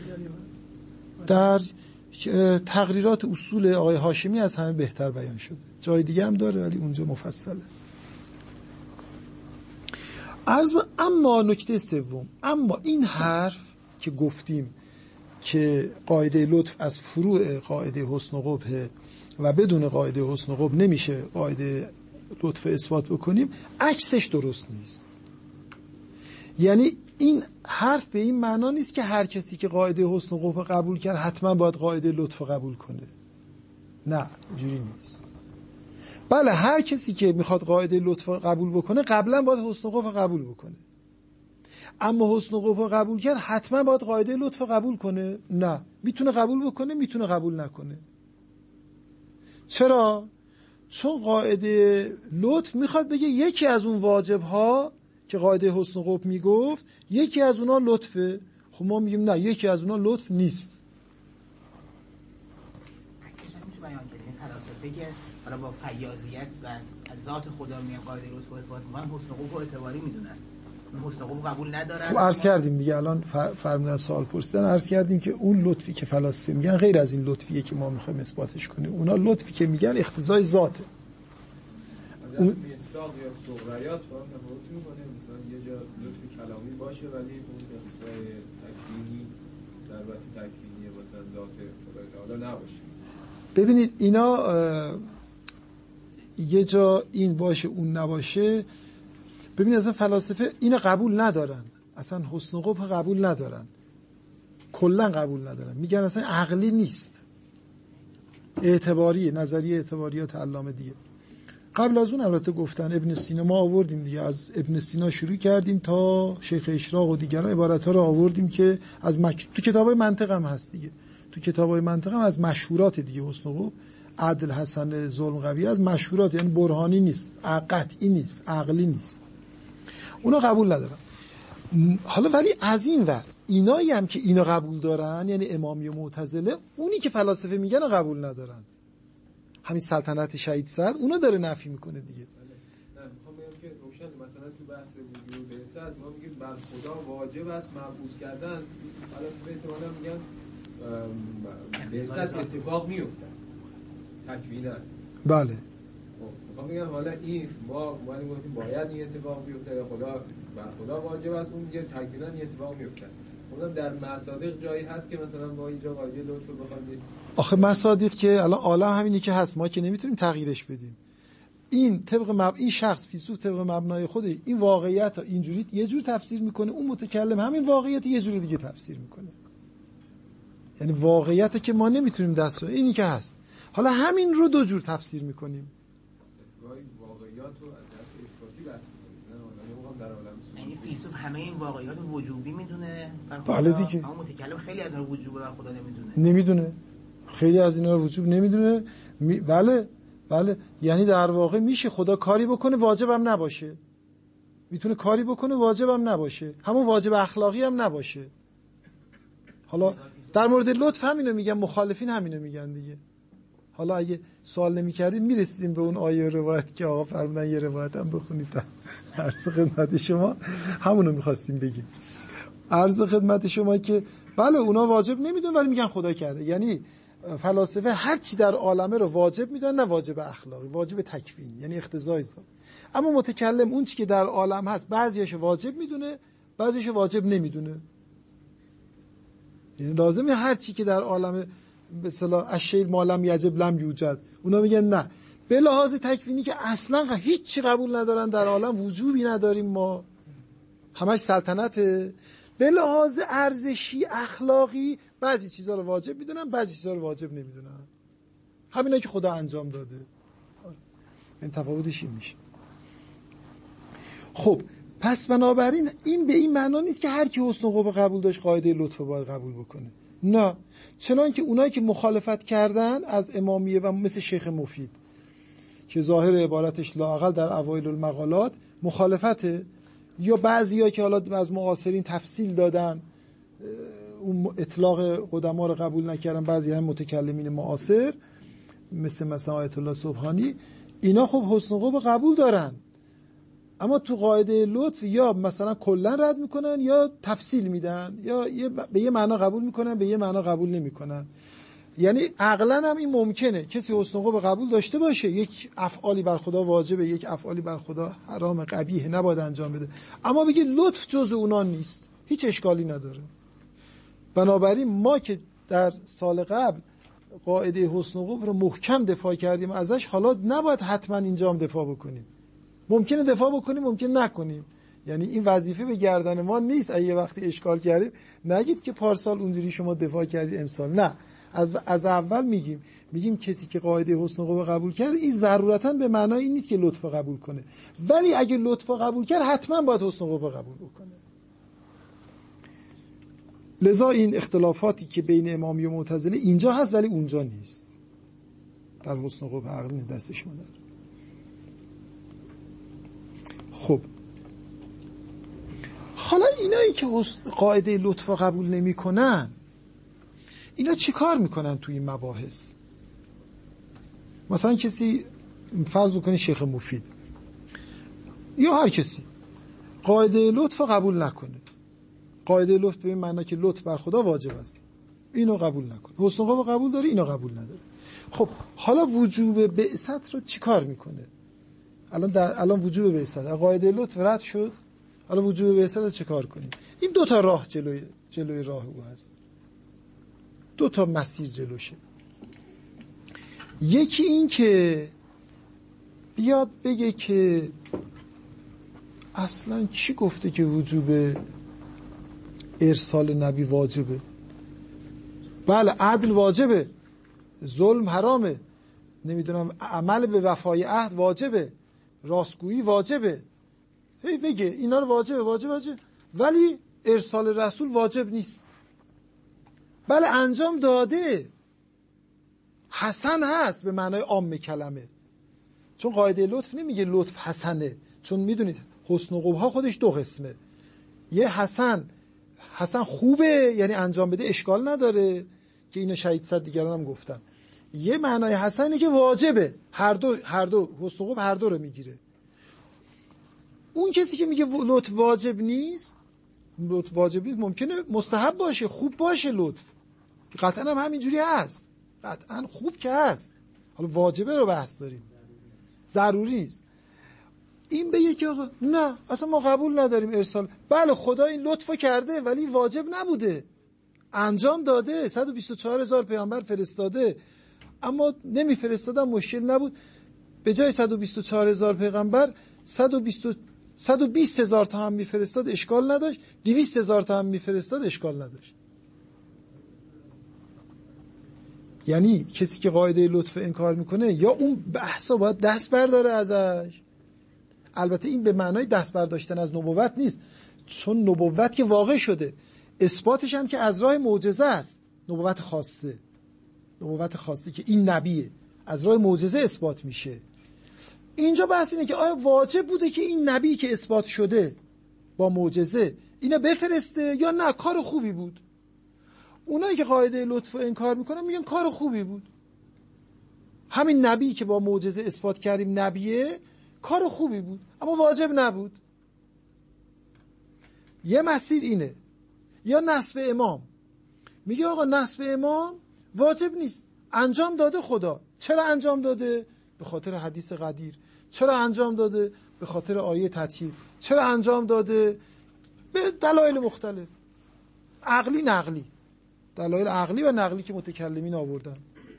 در تقریرات اصول آقای هاشمی از همه بهتر بیان شده، جای دیگه هم داره ولی اونجا مفصله. اما نکته سوم، اما این حرف که گفتیم که قاعده لطف از فروع قاعده حسن و قبح و بدون قاعده حسن و قبح نمیشه قاعده لطف اثبات بکنیم، عکسش درست نیست. یعنی این حرف به این معنا نیست که هر کسی که قاعده حسن و قبح قبول کرد حتما باید قاعده لطف قبول کنه. نه اینجوری نیست. بله هر کسی که میخواد قاعده لطف قبول بکنه قبلا باید حسن و قبح قبول بکنه. اما حسن و قبح قبول کرد حتما باید قاعده لطف قبول کنه؟ نه، میتونه قبول بکنه میتونه قبول نکنه. چرا؟ چون قاعده لطف میخواد بگه یکی از اون واجب ها که قاعده حسن و قبح میگفت یکی از اونها لطفه. خب ما میگیم نه، یکی از اونها لطف نیست. فلسفه حالا با فیاضیت و از ذات خدا میگن قاعده لطف و اثبات میکنن، حسن و قبح اعتباری میدونن، حسن و قبح قبول ندارن. خب عرض کردیم دیگه، الان فرمودن سوال پرسیدن، عرض کردیم که اون لطفی که فلاسفه میگن غیر از این لطفیه که ما میخوایم اثباتش کنیم. اونا لطفی که میگن اقتضای ذاته. اون میثاق یا صغریات فهم نبوتی میکنه، مثلا یه جا لطف کلامی باشه ولی اون اقتضای تکوینی ضرورت تکوینی مثلا ذات خدا تعالی نباشه. ببینید اینا یه جا این باشه اون نباشه. ببینید اصلا فلاسفه اینو قبول ندارن، اصلا حسن و قبح قبول ندارن، کلا قبول ندارن، میگن اصلا عقلی نیست. اعتباری، نظریه اعتباریات علامه دیگه. قبل از اون البته گفتن ابن سینا ما آوردیم دیگه، از ابن سینا شروع کردیم تا شیخ اشراق و دیگران عبارت‌ها رو آوردیم که از تو کتابای منطق هم هست دیگه. تو کتابای منطق هم از مشهورات دیگه حسن خوب، عدل، حسن، ظلم، قوی، از مشهورات، یعنی برهانی نیست، قطعی نیست، عقلی نیست، اونا قبول ندارن. حالا ولی از این ور اینایی هم که اینا قبول دارن، یعنی امامی و معتزله، اونی که فلاسفه میگن رو قبول ندارن. همین سلطنت شهید صدر اونا داره نفی میکنه دیگه. نه میخوام بگم که روشن مثلا تو بحث وجود بعثت ما میگیم بر خدا واجب است محفوظ کردن، فلاسفه احتمالاً میگن بعثت اتفاق میفته تکوینا. بله میخوام بگم حالا این ما گفتیم باید این اتفاق بیفته، خدا بر خدا واجب است، اون میگه تکوینا این اتفاق میفته. خودم در مصادیق جایی هست که مثلا با اینجا قاعده لطف بخوام آخه مصادیق که الان عالم همینی که هست، ما که نمیتونیم تغییرش بدیم. این طبق این شخص فیلسوف طبق مبنای خودی این واقعیت اینجوری یه جور تفسیر میکنه، اون متکلم همین واقعیت یه جوری دیگه تفسیر میکنه. یعنی واقعیت که ما نمیتونیم دست رو اینی که هست، حالا همین رو دو جور تفسیر میکنیم. واقعیت رو از اثباتی بحث میکنیم، در عالم یعنی فیلسوف همه این واقعیات وجوبی میدونه، بله دیگه. اما متکلم خیلی از اون وجوب بر خدا نمیدونه. خیلی از اینا رو وجوب نمیدونه. بله یعنی در واقع میشه خدا کاری بکنه واجبم نباشه، میتونه کاری بکنه واجبم نباشه، همون واجب اخلاقی هم نباشه. حالا در مورد لطف همینو میگن، مخالفین همینو میگن دیگه. حالا اگه سوال نمی‌کردید میرسیدیم به اون آیه روایت که آقا فرمودن یه روایت هم بخونید. عرض خدمت شما همونو می‌خواستیم بگیم. عرض خدمت شما که بله اونا واجب نمیدونن ولی میگن خدا کرده. یعنی فلاسفه هر چی در عالمه رو واجب میدونن، نه واجب اخلاقی، واجب تکوینی، یعنی اقتضای ذات. اما متکلم اون چی که در عالم هست بعضیش واجب میدونه، بعضیش واجب نمیدونه. یعنی لازمه هر چی که در عالم به اصطلاح الشیء ما لم یجب لم یوجد، اونا میگن نه، به لحاظ تکوینی که اصلا هیچ چی قبول ندارن در عالم، وجوبی نداریم ما، همش سلطنته. به لحاظ ارزشی اخلاقی بعضی چیزا رو واجب میدونن، بعضی چیزا رو واجب نمیدونن. همینا که خدا انجام داده. این تفاوتش این میشه. خب پس بنابراین این به این معنا نیست که هر کی حسن قوه قبول داشت قاعده لطف باید قبول بکنه. نه، چنان که اونایی که مخالفت کردن از امامیه و مثل شیخ مفید که ظاهر عبارتش لااقل در اوایل المقالات مخالفته، یا بعضیا که حالا از معاصرین تفصیل دادن اون اطلاق قدما رو قبول نکردن، بعضی هم متکلمین معاصر مثلا آیت الله سبحانی، اینا خب حسن قوه قبول دارن، اما تو قاعده لطف یا مثلا کلا رد میکنن یا تفصیل میدن، یا به یه معنا قبول میکنن به یه معنا قبول نمیکنن. یعنی عقلا هم این ممکنه کسی حسن قوه قبول داشته باشه، یک افعالی بر خدا واجبه، یک افعالی بر خدا حرام قبیح نباید انجام بده، اما بگه لطف جزء اونا نیست، هیچ اشکالی نداره. بنابراین ما که در سال قبل قاعده حسن قوه رو محکم دفاع کردیم ازش، حالا نباید حتما اینجا هم دفاع بکنیم. ممکنه دفاع بکنیم، ممکن نکنیم. یعنی این وظیفه به گردن ما نیست. اگه وقتی اشکال کردیم نگید که پارسال اونجوری شما دفاع کردید امسال. نه، از اول میگیم کسی که قاعده حسن قوه قبول کرد، این ضرورتاً به معنای این نیست که لطف قبول کنه، ولی اگه لطف قبول کرد حتما باید حسن قوه قبول بکنه. لذا این اختلافاتی که بین امامی و معتزله اینجا هست ولی اونجا نیست. در حسن قوه عقل دستش ما داره. خب حالا اینایی که قاعده لطف قبول نمی کنن، اینا چی کار میکنن توی این مباحث؟ مثلا کسی فرض بکنی شیخ مفید یا هر کسی قاعده لطف قبول نکنه، قاعده لطف به این معنا که لطف بر خدا واجب است، اینو قبول نکنه، حسن قوه قبول داره، اینو قبول نداره. خب حالا وجوب بعثت رو چی کار میکنه؟ الان وجوب بعثت قاعده لطف رد شد، حالا وجوب بعثت رو چه کار کنیم؟ این دو تا راه جلوی راه او هست، دو تا مسیر جلوشه. یکی این که بیاد بگه که اصلا کی گفته که وجوب ارسال نبی واجبه؟ بله عدل واجبه، ظلم حرامه، نمیدونم عمل به وفای عهد واجبه، راستگویی واجبه، هی بگه اینا رو واجبه، ولی ارسال رسول واجب نیست. بله انجام داده، حسن هست به معنای عام کلمه، چون قاعده لطف نمیگه لطف حسنه، چون میدونید حسن و قبح خودش دو قسمه. یه حسن خوبه، یعنی انجام بده اشکال نداره که اینو شهید صد دیگران هم گفتن. یه معنای حسنی که واجبه، هر دو حسن و قبح هر دو رو میگیره. اون کسی که میگه لطف واجب نیست ممکنه مستحب باشه، خوب باشه لطف، قطعا هم همینجوری هست، قطعا خوب که هست، حالا واجبه رو بحث داریم، ضروری نیست. این بگه که نه اصلا ما قبول نداریم ارسال، بله خدا این لطفو کرده ولی واجب نبوده، انجام داده، 124,000 پیامبر فرستاده، اما نمیفرستادن مشکل نبود، به جای 124,000 پیغمبر 120,000 تا هم میفرستاد اشکال نداشت، 200,000 تا هم میفرستاد اشکال نداشت. یعنی کسی که قاعده لطف انکار میکنه یا اون بحثا باید دست برداره ازش. البته این به معنای دست برداشتن از نبوت نیست، چون نبوت که واقع شده، اثباتش هم که از راه معجزه است. نبوت خاصه که این نبیه، از راه معجزه اثبات میشه. اینجا بحث اینه که آیا واجب بوده که این نبی که اثبات شده با معجزه اینا بفرسته یا نه کار خوبی بود؟ اونایی که قاعده لطف انکار میکنن میگن کار خوبی بود، همین نبی که با معجزه اثبات کردیم نبیه، کار خوبی بود اما واجب نبود. یه مسیر اینه. یا نصب امام، میگه آقا نصب امام واجب نیست، انجام داده خدا. چرا انجام داده؟ به خاطر حدیث قدیر. چرا انجام داده؟ به خاطر آیه تطهیر. چرا انجام داده؟ به دلایل مختلف، عقلی نقلی، دلایل عقلی و نقلی که متکلمین آوردن.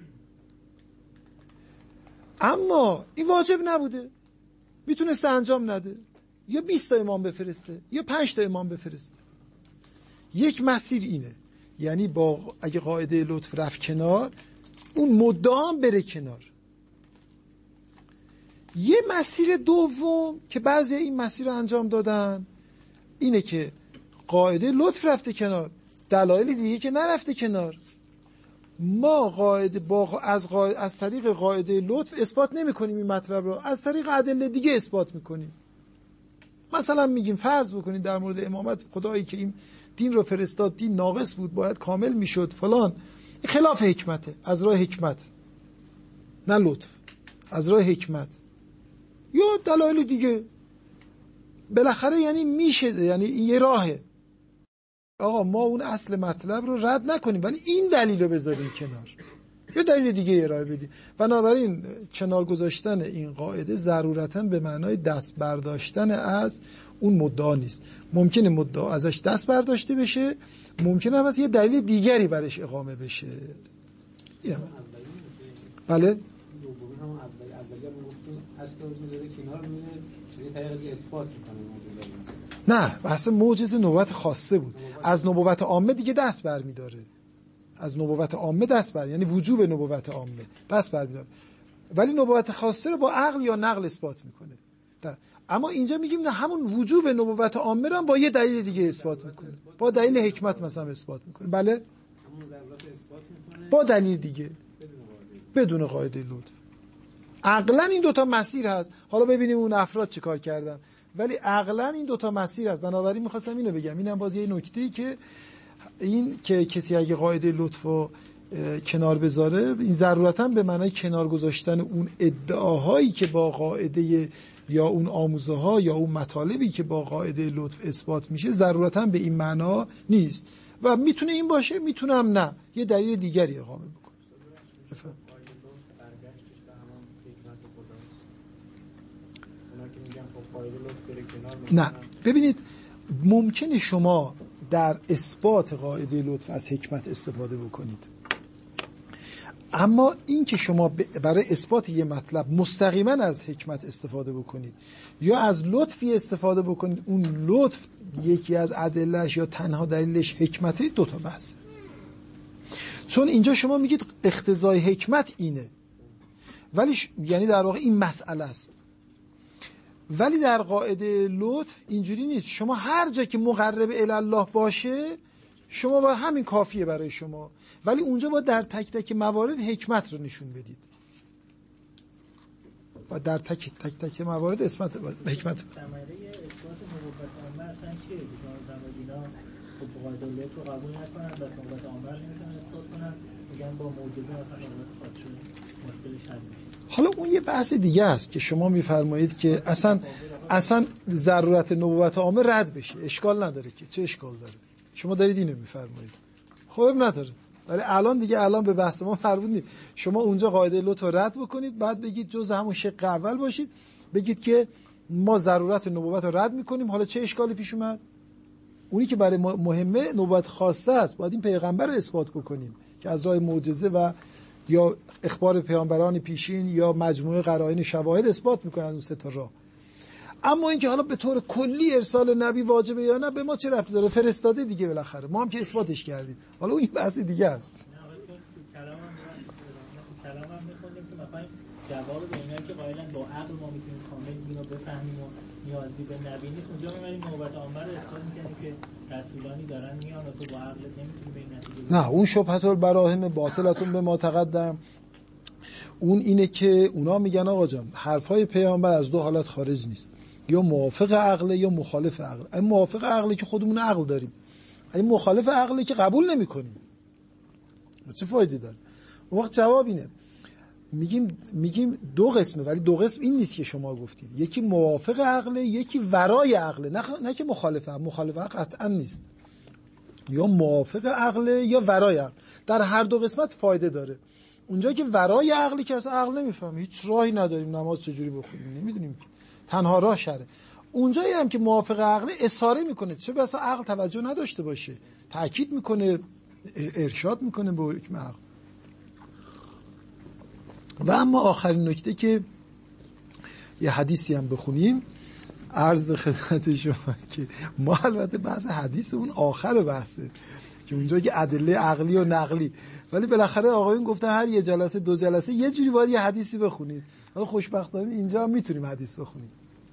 اما این واجب نبوده، میتونسته انجام نده، یا 20 تا امام بفرسته یا 5 تا امام بفرسته. یک مسیر اینه، یعنی اگه قاعده لطف رفت کنار، اون مدعا بره کنار. یه مسیر دوم که بعضی این مسیر رو انجام دادن اینه که قاعده لطف رفته کنار، دلایل دیگه که نرفته کنار. ما از طریق قاعده لطف اثبات نمی کنیم این مطلب رو، از طریق ادله دیگه اثبات میکنیم. مثلا میگیم فرض بکنید در مورد امامت، خدایی که این دین رو فرستاد دین ناقص بود، باید کامل میشد فلان، این خلاف حکمته، از راه حکمت، نه لطف، از راه حکمت یا دلایل دیگه. بالاخره یعنی میشه، یعنی این یه راهه. آقا ما اون اصل مطلب رو رد نکنیم ولی این دلیل رو بذاریم کنار، یه دلیل دیگه ارائه بدیم. بنابراین کنار گذاشتن این قاعده ضرورتاً به معنای دست برداشتن از اون مدعا نیست. ممکنه مدعا ازش دست برداشته بشه، ممکنه هم از یه دلیل دیگری برش اقامه بشه. بله؟ دومی هم اولی هم گفتیم اصلا میذاره کنار، میره یه طریق اثبات میکنه معجزه. نه بحث معجزه نبوت خاصه بود، از نبوت عامه دیگه دست برمیداره، از نبوت عامه یعنی وجوب نبوت عامه دست برمیداره، ولی نبوت خاصه رو با عقل یا نقل اثبات میکنه. اما اینجا میگیم نه، همون وجوب نبوت عامه رو هم با یه دلیل دیگه اثبات میکنه، با دلیل حکمت مثلا اثبات میکنه. بله، با دلیل دیگه بدون قاعده لطف. عقلا این دوتا مسیر هست، حالا ببینیم اون افراد چه کار کردن، ولی عقلا این دوتا مسیر هست. بنابراین میخواستم اینو بگم، اینم باز یه نکته‌ای که این که کسی اگه قاعده لطفو کنار بذاره، این ضرورتاً به معنای کنار گذاشتن اون ادعاهایی که با قاعده یا اون آموزه ها یا اون مطالبی که با قاعده لطف اثبات میشه ضرورتاً به این معنا نیست و میتونه این باشه، میتونه هم نه، یه دلیل دیگری اقامه بکنه. نه ببینید، ممکنه شما در اثبات قاعده لطف از حکمت استفاده بکنید، اما این که شما برای اثبات یه مطلب مستقیما از حکمت استفاده بکنید یا از لطفی استفاده بکنید، اون لطف یکی از ادله‌اش یا تنها دلیلش حکمته، دوتا بحثه. چون اینجا شما میگید اقتضای حکمت اینه، ولی یعنی در واقع این مسئله است. ولی در قاعده لطف اینجوری نیست. شما هر جا که مقرب الی الله باشه شما با همین کافیه برای شما، ولی اونجا باید در تک تک موارد حکمت رو نشون بدید. و در تک موارد حکمت. ثمره اثبات نبوت عامه اصلا چیه؟ اینا خب قاعده لطف رو قبول نکنن، بس نبوت عامه رو نمیتونن اثبات کنن، میگن با معجزه مثلا نبوت خاطر مشکلش حل میشه. حالا اون یه بحث دیگه است که شما میفرمایید که اصلا ضرورت نبوت عامه رد بشه، اشکال نداره که. چه اشکال داره؟ شما دارید اینو میفرمایید، خب نداره. ولی الان به بحث ما مربوط نیست. شما اونجا قاعده لطف رو رد بکنید، بعد بگید جز همون شق اول باشید، بگید که ما ضرورت نبوت رو رد میکنیم. حالا چه اشکالی پیش اومد؟ اونی که برای ما مهمه نبوت خاصه است، باید این پیغمبر رو اثبات بکنیم که از راه معجزه و یا اخبار پیامبران پیشین یا مجموعه قرائن شواهد اثبات میکنن اون سه تا راه. اما اینکه حالا به طور کلی ارسال نبی واجبه یا نه، به ما چه ربطی داره؟ فرستاده دیگه بالاخره، ما هم که اثباتش کردیم. حالا اون بحث دیگه است. کلام هم میخوندیم که مثلا جواب به اینایی که قائلن با عقل ما میتونیم کامل اینو بفهمیم و نیازی به نبی نیست، اونجا میبریم نوبت عامه رو اثبات میکنیم که رسولانی دارن میان و تو با عقل نمیتونی به این نتیجه. نه، اون شبهه البراهیم باطلتون به ما تقدم. اون اینه که اونا میگن آقا جان حرفای پیامبر از دو حالت خارج نیست، یا موافق عقله یا مخالف عقل. این موافق عقله که خودمون عقل داریم، این مخالف عقله که قبول نمی‌کنیم. چه فایده داره؟ اون وقت جواب اینه، میگیم دو قسمه، ولی دو قسم این نیست که شما گفتید. یکی موافق عقله، یکی ورای عقله. نه که مخالف عقل قطعا نیست. یا موافق عقله یا ورای عقل. در هر دو قسمت فایده داره. اونجا که ورای عقلی که اصلا عقل نمیفهمه، هیچ راهی نداریم نماز چجوری بخونیم، نمیدونیم که تنها راه شره. اونجایی هم که موافق عقل اشاره میکنه، چه بسا عقل توجه نداشته باشه، تاکید میکنه، ارشاد میکنه به حکم عقل. و اما آخرین نکته که یه حدیثی هم بخونیم، عرض به خدمت شما که ما البته بحث حدیث اون آخر بحثه که اونجا که ادله عقلی و نقلی، ولی بالاخره آقایون گفتن هر یه جلسه دو جلسه یه جوری باید یه حدیثی بخونید. حالا خوشبختانه اینجا هم میتونیم حدیث بخونیم.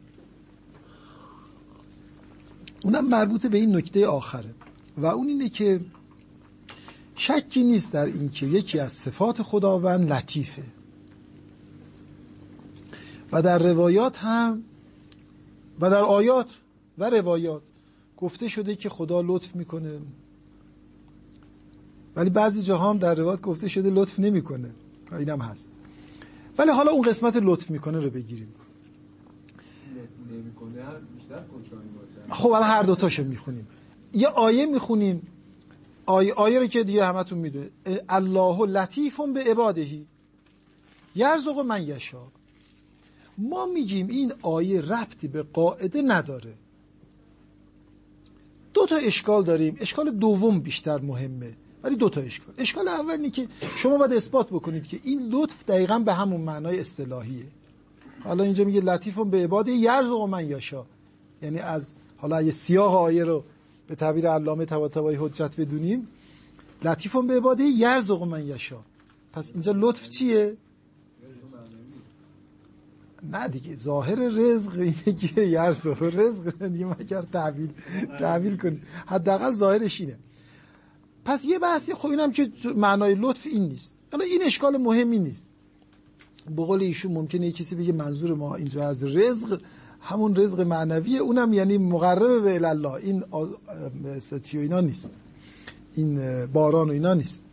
اونم مربوط به این نکته آخره و اون اینه که شکی نیست در این که یکی از صفات خداوند لطیفه و در روایات هم و در آیات و روایات گفته شده که خدا لطف میکنه، ولی بعضی جاها هم در روایات گفته شده لطف نمیکنه. اینم هست. ولی حالا اون قسمت لطف میکنه رو بگیریم. خب الان هر دو تاشو میخونیم. یه آیه میخونیم، آیه رو که دیگه همتون میدونه، الله لطیف به عبادهی یرزق من یشاء. ما میگیم این آیه ربطی به قاعده نداره. دو تا اشکال داریم. اشکال دوم بیشتر مهمه، ولی دو تا اشکال. اشکال اول اینه که شما باید اثبات بکنید که این لطف دقیقاً به همون معنای اصطلاحیه. حالا اینجا میگه لطیف به عباده یرزق من یشاء، یعنی از حالا اگه سیاق آیه رو به تعبیر علامه طباطبایی حجت بدونیم، لطیف به عباده یرزق من یشاء. پس اینجا لطف چیه؟ نه دیگه، ظاهر رزق اینه که یرزق رزق دیگه مگر تعبیل کنیم، حداقل ظاهرش اینه. پس یه بحثی، خب اینم که معنای لطف این نیست. حالا این اشکال مهمی نیست. به قول ایشون ممکنه یه کسی بگه منظور ما اینجا از رزق همون رزق معنویه، اونم یعنی مقرب به الله، این سچی و اینا نیست، این باران و اینا نیست.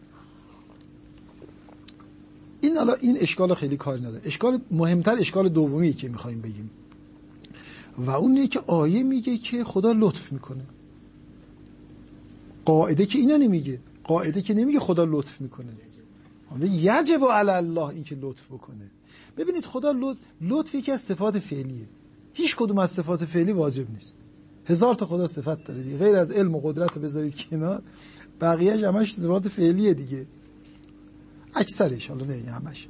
این حالا این اشکال خیلی کاری نداره. اشکال مهمتر اشکال دومی که میخوایم بگیم و اونه که آیه میگه که خدا لطف میکنه. قاعده که اینا نمیگه، قاعده که نمیگه خدا لطف میکنه، یجب علی الله این که لطف بکنه. ببینید خدا لطف یکی از صفات فعلیه. هیچ کدوم از صفات فعلی واجب نیست. هزار تا خدا صفت داره دیگه، غیر از علم و قدرت رو بذارید کنار، بقیه‌اش همش صفات فعلیه دیگه. اکثرش، حالا نه همش،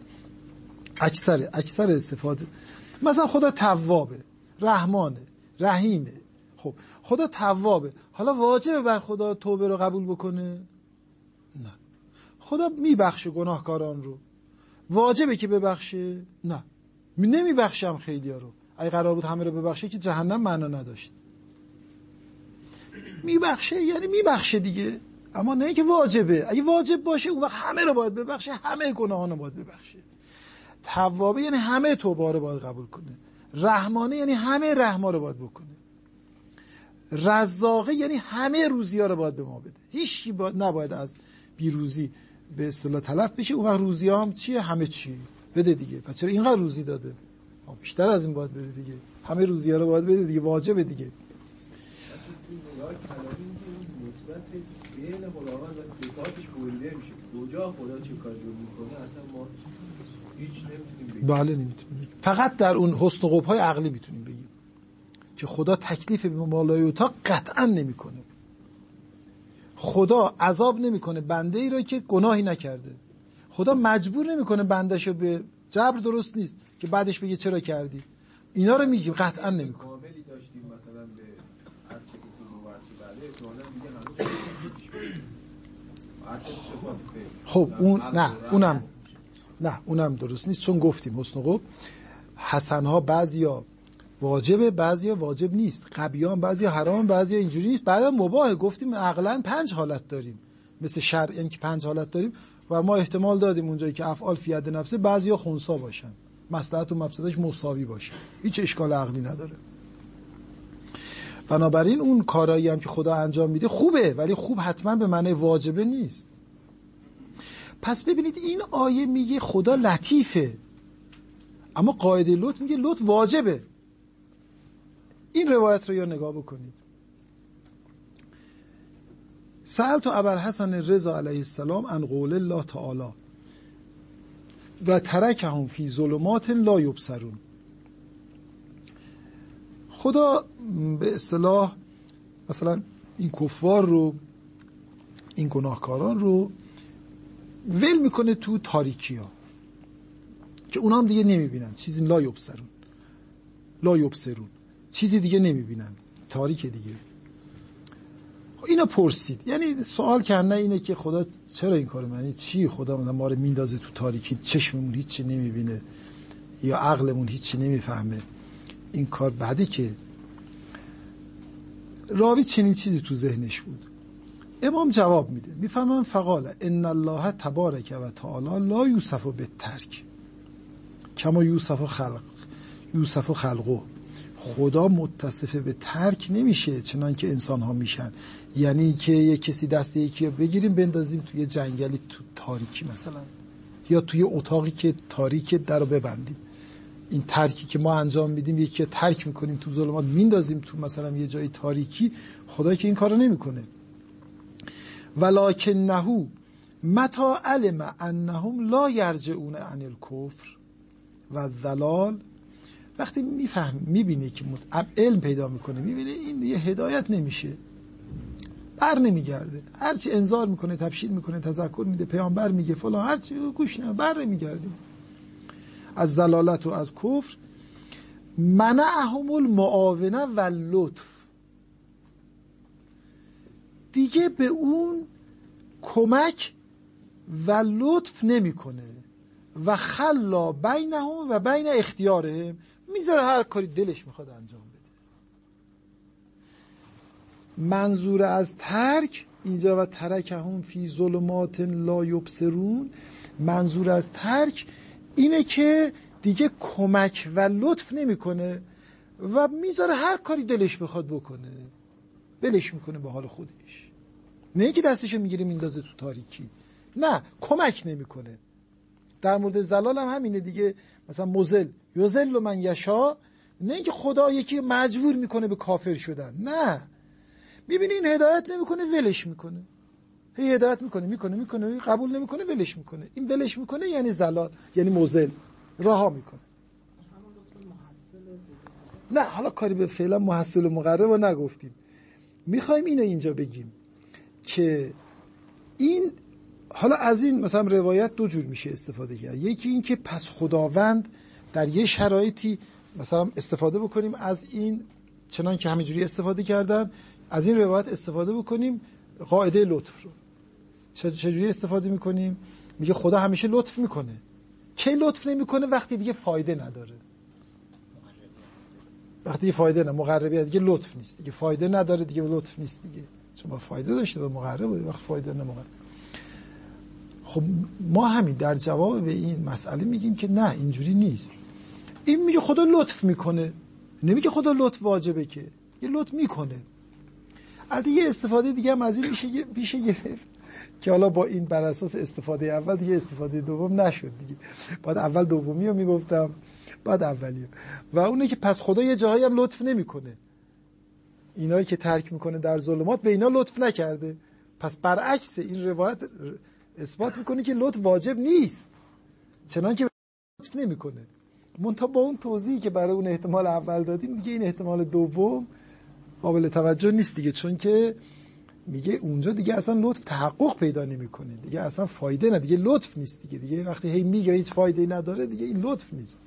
اکثر صفات. مثلا خدا توابه، رحمانه، رحیمه. خب خدا توابه، حالا واجبه بر خدا توبه رو قبول بکنه؟ نه. خدا میبخشه گناهکاران رو. واجبه که ببخشه؟ نه، نمیبخشم خیلی‌ها رو. اگه قرار بود همه رو ببخشه که جهنم معنا نداشت. میبخشه یعنی میبخشه دیگه، اما نه که واجبه. اگه واجب باشه اون وقت همه رو باید ببخشه، همه گناهان رو باید ببخشه. توابه یعنی همه توبه رو باید قبول کنه. رحمانه یعنی همه رحما رو باید بکنه. رزاقه یعنی همه روزی ها رو باید به ما بده. هیچ نباید از بیروزی به اصطلاح تلف بشه. اون وقت روزی ها هم چیه؟ همه چی بده دیگه. پس چرا اینقدر روزی داده؟ بیشتر از این باید بده دیگه. همه روزی ها رو باید بده دیگه، واجبه دیگه. نسبت بین خداوند و صفاتش بریده میشه. کجا خدا چه کاری میکنه اصلا ما هیچ نمیتونیم بگیم. بله نمیتونیم. فقط در اون حسن و قبح‌های عقلی میتونیم بگیم که خدا تکلیف به مالای اوتا قطعا نمیکنه. خدا عذاب نمیکنه بنده ای را که گناهی نکرده. خدا مجبور نمیکنه بندهشو به جبر، درست نیست که بعدش بگه چرا کردی. اینا رو میگیم قطعا نمیکنه. کاملی داشتیم مثلا به هر چه که تو ورچی بعده احتمالاً دیگه خب اونم درست نیست، چون گفتیم حسن قبح حسنها بعضیا واجبه بعضیا واجب نیست، قبیان بعضیا حرام بعضیا اینجوری نیست، بعدا مباهه. گفتیم عقلاً 5 حالت داریم، مثل شرع این که 5 حالت داریم و ما احتمال دادیم اونجایی که افعال فی ید نفسه بعضیا خنثی باشن، مصلحت و مفسدش مساوی باشه، هیچ اشکال عقلی نداره. بنابراین اون کارایی هم که خدا انجام میده خوبه، ولی خوب حتما به معنی واجبه نیست. پس ببینید این آیه میگه خدا لطیفه، اما قاعده لطف میگه لطف واجبه. این روایت رو یا نگاه بکنید. سألت ابوالحسن رضا علیه السلام عن قول الله تعالی و ترکهم فی ظلمات لا یبصرون. خدا به اصطلاح مثلا این کفار رو، این گناهکاران رو ول میکنه تو تاریکی ها که اونا هم دیگه نمیبینن، چیزی لا یبصرون چیزی دیگه نمیبینن، تاریک دیگه. اینا پرسید، یعنی سوال کنه اینه که خدا چرا این کارو معنی چی؟ خدا ما رو میندازه تو تاریکی، چشممون هیچی نمیبینه یا عقلمون هیچی نمیفهمه، این کار بعدی که راوی چنین چیزی تو ذهنش بود. امام جواب میده، میفهمن فقال ان الله تبارک و تعالی لا یوصف بالترک کما یوصف خلقه. خدا متصف به ترک نمیشه چنان که انسان ها میشن، یعنی که یک کسی دست یکی رو بگیریم بندازیم توی جنگلی تو تاریکی مثلا، یا توی اتاقی که تاریک در رو ببندیم. این ترکی که ما انجام میدیم، یکی رو ترک میکنیم تو ظلمات میندازیم تو مثلا یه جای تاریکی، خدا که این کارو نمیکنه. ولکنه متى علم انهم لا یرجعون عن الکفر و الضلال، وقتی میبینه که علم پیدا میکنه، میبینه این دیگه هدایت نمیشه، بر نمیگرده، هرچی انذار میکنه، تبشیر میکنه، تذکر میده، پیامبر میگه فلان، هرچی گوش نمیده، بر نمیگرده از ضلالت و از کفر. منعهم المعاونه و لطف، دیگه به اون کمک و لطف نمیکنه. و خلا بینهم و بین اختیارهم، میذاره هر کاری دلش میخواد انجام بده. منظور از ترک اینجا و ترکهم فی ظلمات لا یبصرون، منظور از ترک اینه که دیگه کمک و لطف نمیکنه و میذاره هر کاری دلش بخواد بکنه، بلش میکنه به حال خودش. نه اینکه دستشو میگیره میندازه تو تاریکی، نه، کمک نمیکنه. در مورد زلال هم همینه دیگه، مثلا مزل یذل من یشا، نه اینکه خدا یکی مجبور میکنه به کافر شدن، نه، میبینی این هدایت نمیکنه ولش میکنه، هی هدایت میکنه قبول نمیکنه ولش میکنه. این ولش میکنه یعنی زلال، یعنی مزل، رها میکنه. نه حالا کاری به فعلا محصل و مقرب رو نگفتیم، میخوایم اینو اینجا بگیم که این حالا از این مثلا روایت 2 جور میشه استفاده کرد. یکی این که پس خداوند در یه شرایطی مثلا استفاده بکنیم از این، چنان که همینجوری استفاده کردن، از این روایت استفاده بکنیم قاعده لطف رو. چجوری استفاده میکنیم؟ میگه خدا همیشه لطف میکنه. کی لطف نمیکنه؟ وقتی دیگه فایده نداره. وقتی فایده نه، مقربیت دیگه لطف نیست، دیگه فایده نداره، دیگه لطف نیست دیگه. چون فایده داشته به مقرب، وقت فایده نه مقرب. خب ما همین در جواب به این مسئله میگیم که نه اینجوری نیست. این میگه خدا لطف میکنه، نمیگه خدا لطف واجبه، که یه لطف میکنه. البته یه استفاده دیگه هم از این میشه گرفت که حالا با این بر اساس استفاده اول دیگه استفاده دوم نشد دیگه. بعد اول دومی رو میگفتم، بعد اولی. و اونه که پس خدا یه جاهایی هم لطف نمیکنه. اینایی که ترک میکنه در ظلمات به اینا لطف نکرده. پس برعکس این روایت اثبات میکنه که لطف واجب نیست، چنانکه لطف نمیکنه. منتها با اون توضیحی که برای اون احتمال اول دادیم دیگه این احتمال دوم قابل توجه نیست دیگه، چون که میگه اونجا دیگه اصلا لطف تحقق پیدا نمیکنه، دیگه اصلا فایده نه، دیگه لطف نیست دیگه وقتی هی میگه هیچ فایده نداره دیگه این لطف نیست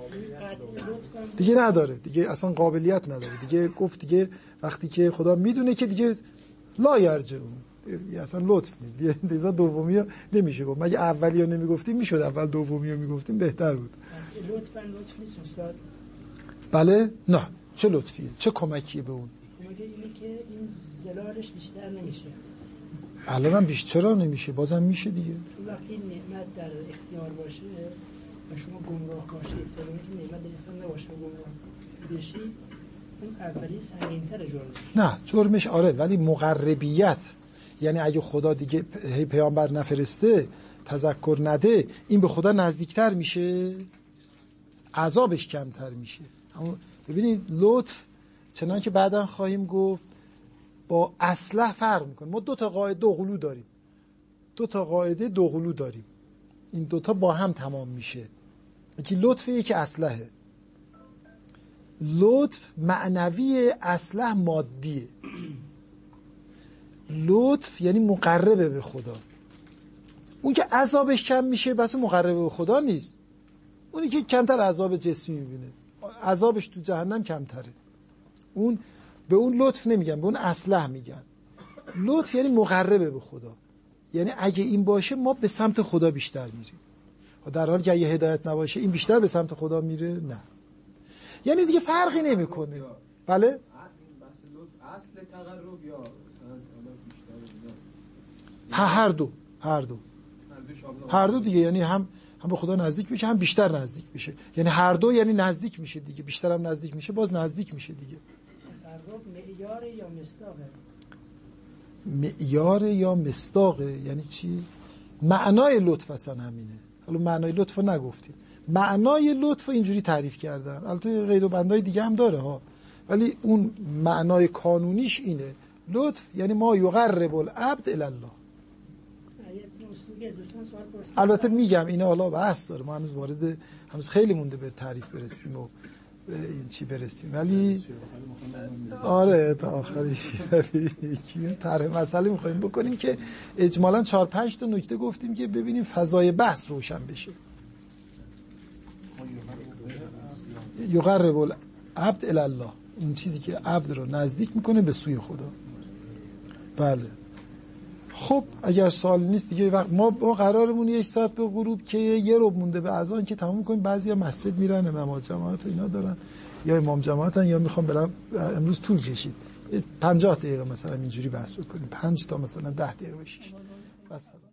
دیگه، نداره دیگه، اصلا قابلیت نداره دیگه. گفت دیگه وقتی که خدا میدونه که دیگه لا یرجعون، اصلا لطف نیست دیگه. دومی نمیشه گفت، مگه اولی رو نمیگفتیم میشد اول دومی رو میگفتیم بهتر بود. لطف نیست استاد. بله نه، چه لطفیه، چه کمکیه به اون؟ کمکیه اینه که این زلالش بیشتر نمیشه. الان هم چرا نمیشه؟ بازم میشه دیگه. وقتی نعمت در اختیار باشه و شما گمراه باشید، تا اینکه نعمت در اختیار نباشه و گمراه بشی، اون اولی سنگین‌تر جرمش. نه جرمش آره، ولی مقربیت، یعنی اگه خدا دیگه پیامبر نفرسته، تذکر نده، این به خدا نزدیکتر میشه، عذابش کمتر میشه. اما ببینید لطف چنان که بعداً خواهیم گفت با اصلح فرق میکنه. ما دو تا قاعده دوقلو داریم، دو تا قاعده دوقلو داریم، این دوتا با هم تمام میشه. یکی لطفه، یکی اصلحه. لطف معنوی، اصلح مادیه. لطف یعنی مقربه به خدا. اون که عذابش کم میشه بس مقربه به خدا نیست، اونی که کمتر عذاب جسمی میبینه، عذابش تو جهنم کمتره. اون به اون لطف نمیگن، به اون اصلح میگن. لطف یعنی مقربه به خدا، یعنی اگه این باشه ما به سمت خدا بیشتر میریم، در حالی که اگه هدایت نباشه این بیشتر به سمت خدا میره نه. یعنی دیگه فرقی نمیکنه. بله اصل تقرب یا هر دو دیگه، یعنی هم به خدا نزدیک بشه، هم بیشتر نزدیک بشه. یعنی هر دو یعنی نزدیک میشه دیگه، بیشتر هم نزدیک میشه، باز نزدیک میشه دیگه. تقرب معیار یا مصداقه؟ معیار یا مصداقه یعنی چی؟ معنای لطف اصلا همینه. حالا معنای لطف رو نگفتیم، معنای لطف رو اینجوری تعریف کردن. البته قید و بندای دیگه هم داره ها، ولی اون معنای قانونیش اینه. لطف یعنی ما یقرب العبد الی الله. البته میگم اینا حالا بحث داره، ما هنوز خیلی مونده به تعریف برسیم و به این چی برسیم، ولی آره تا آخرش طرح مسئله میخوایم بکنیم که اجمالاً 4-5 تا نکته گفتیم که ببینیم فضای بحث روشن بشه. یقرب العبد الی الله، اون چیزی که عبد رو نزدیک میکنه به سوی خدا. بله خب اگر سوال نیست دیگه وقت ما قرارمون 1 ساعت به غروب که 1 ربع مونده به اذان که تموم کنیم. بعضیا مسجد میرن، نماز جماعت و اینا دارن، یا امام جماعتن یا میخوام برم. امروز طول کشید 50 دقیقه مثلا اینجوری بحث بکنیم، 5 تا مثلا 10 دقیقه بشه. بس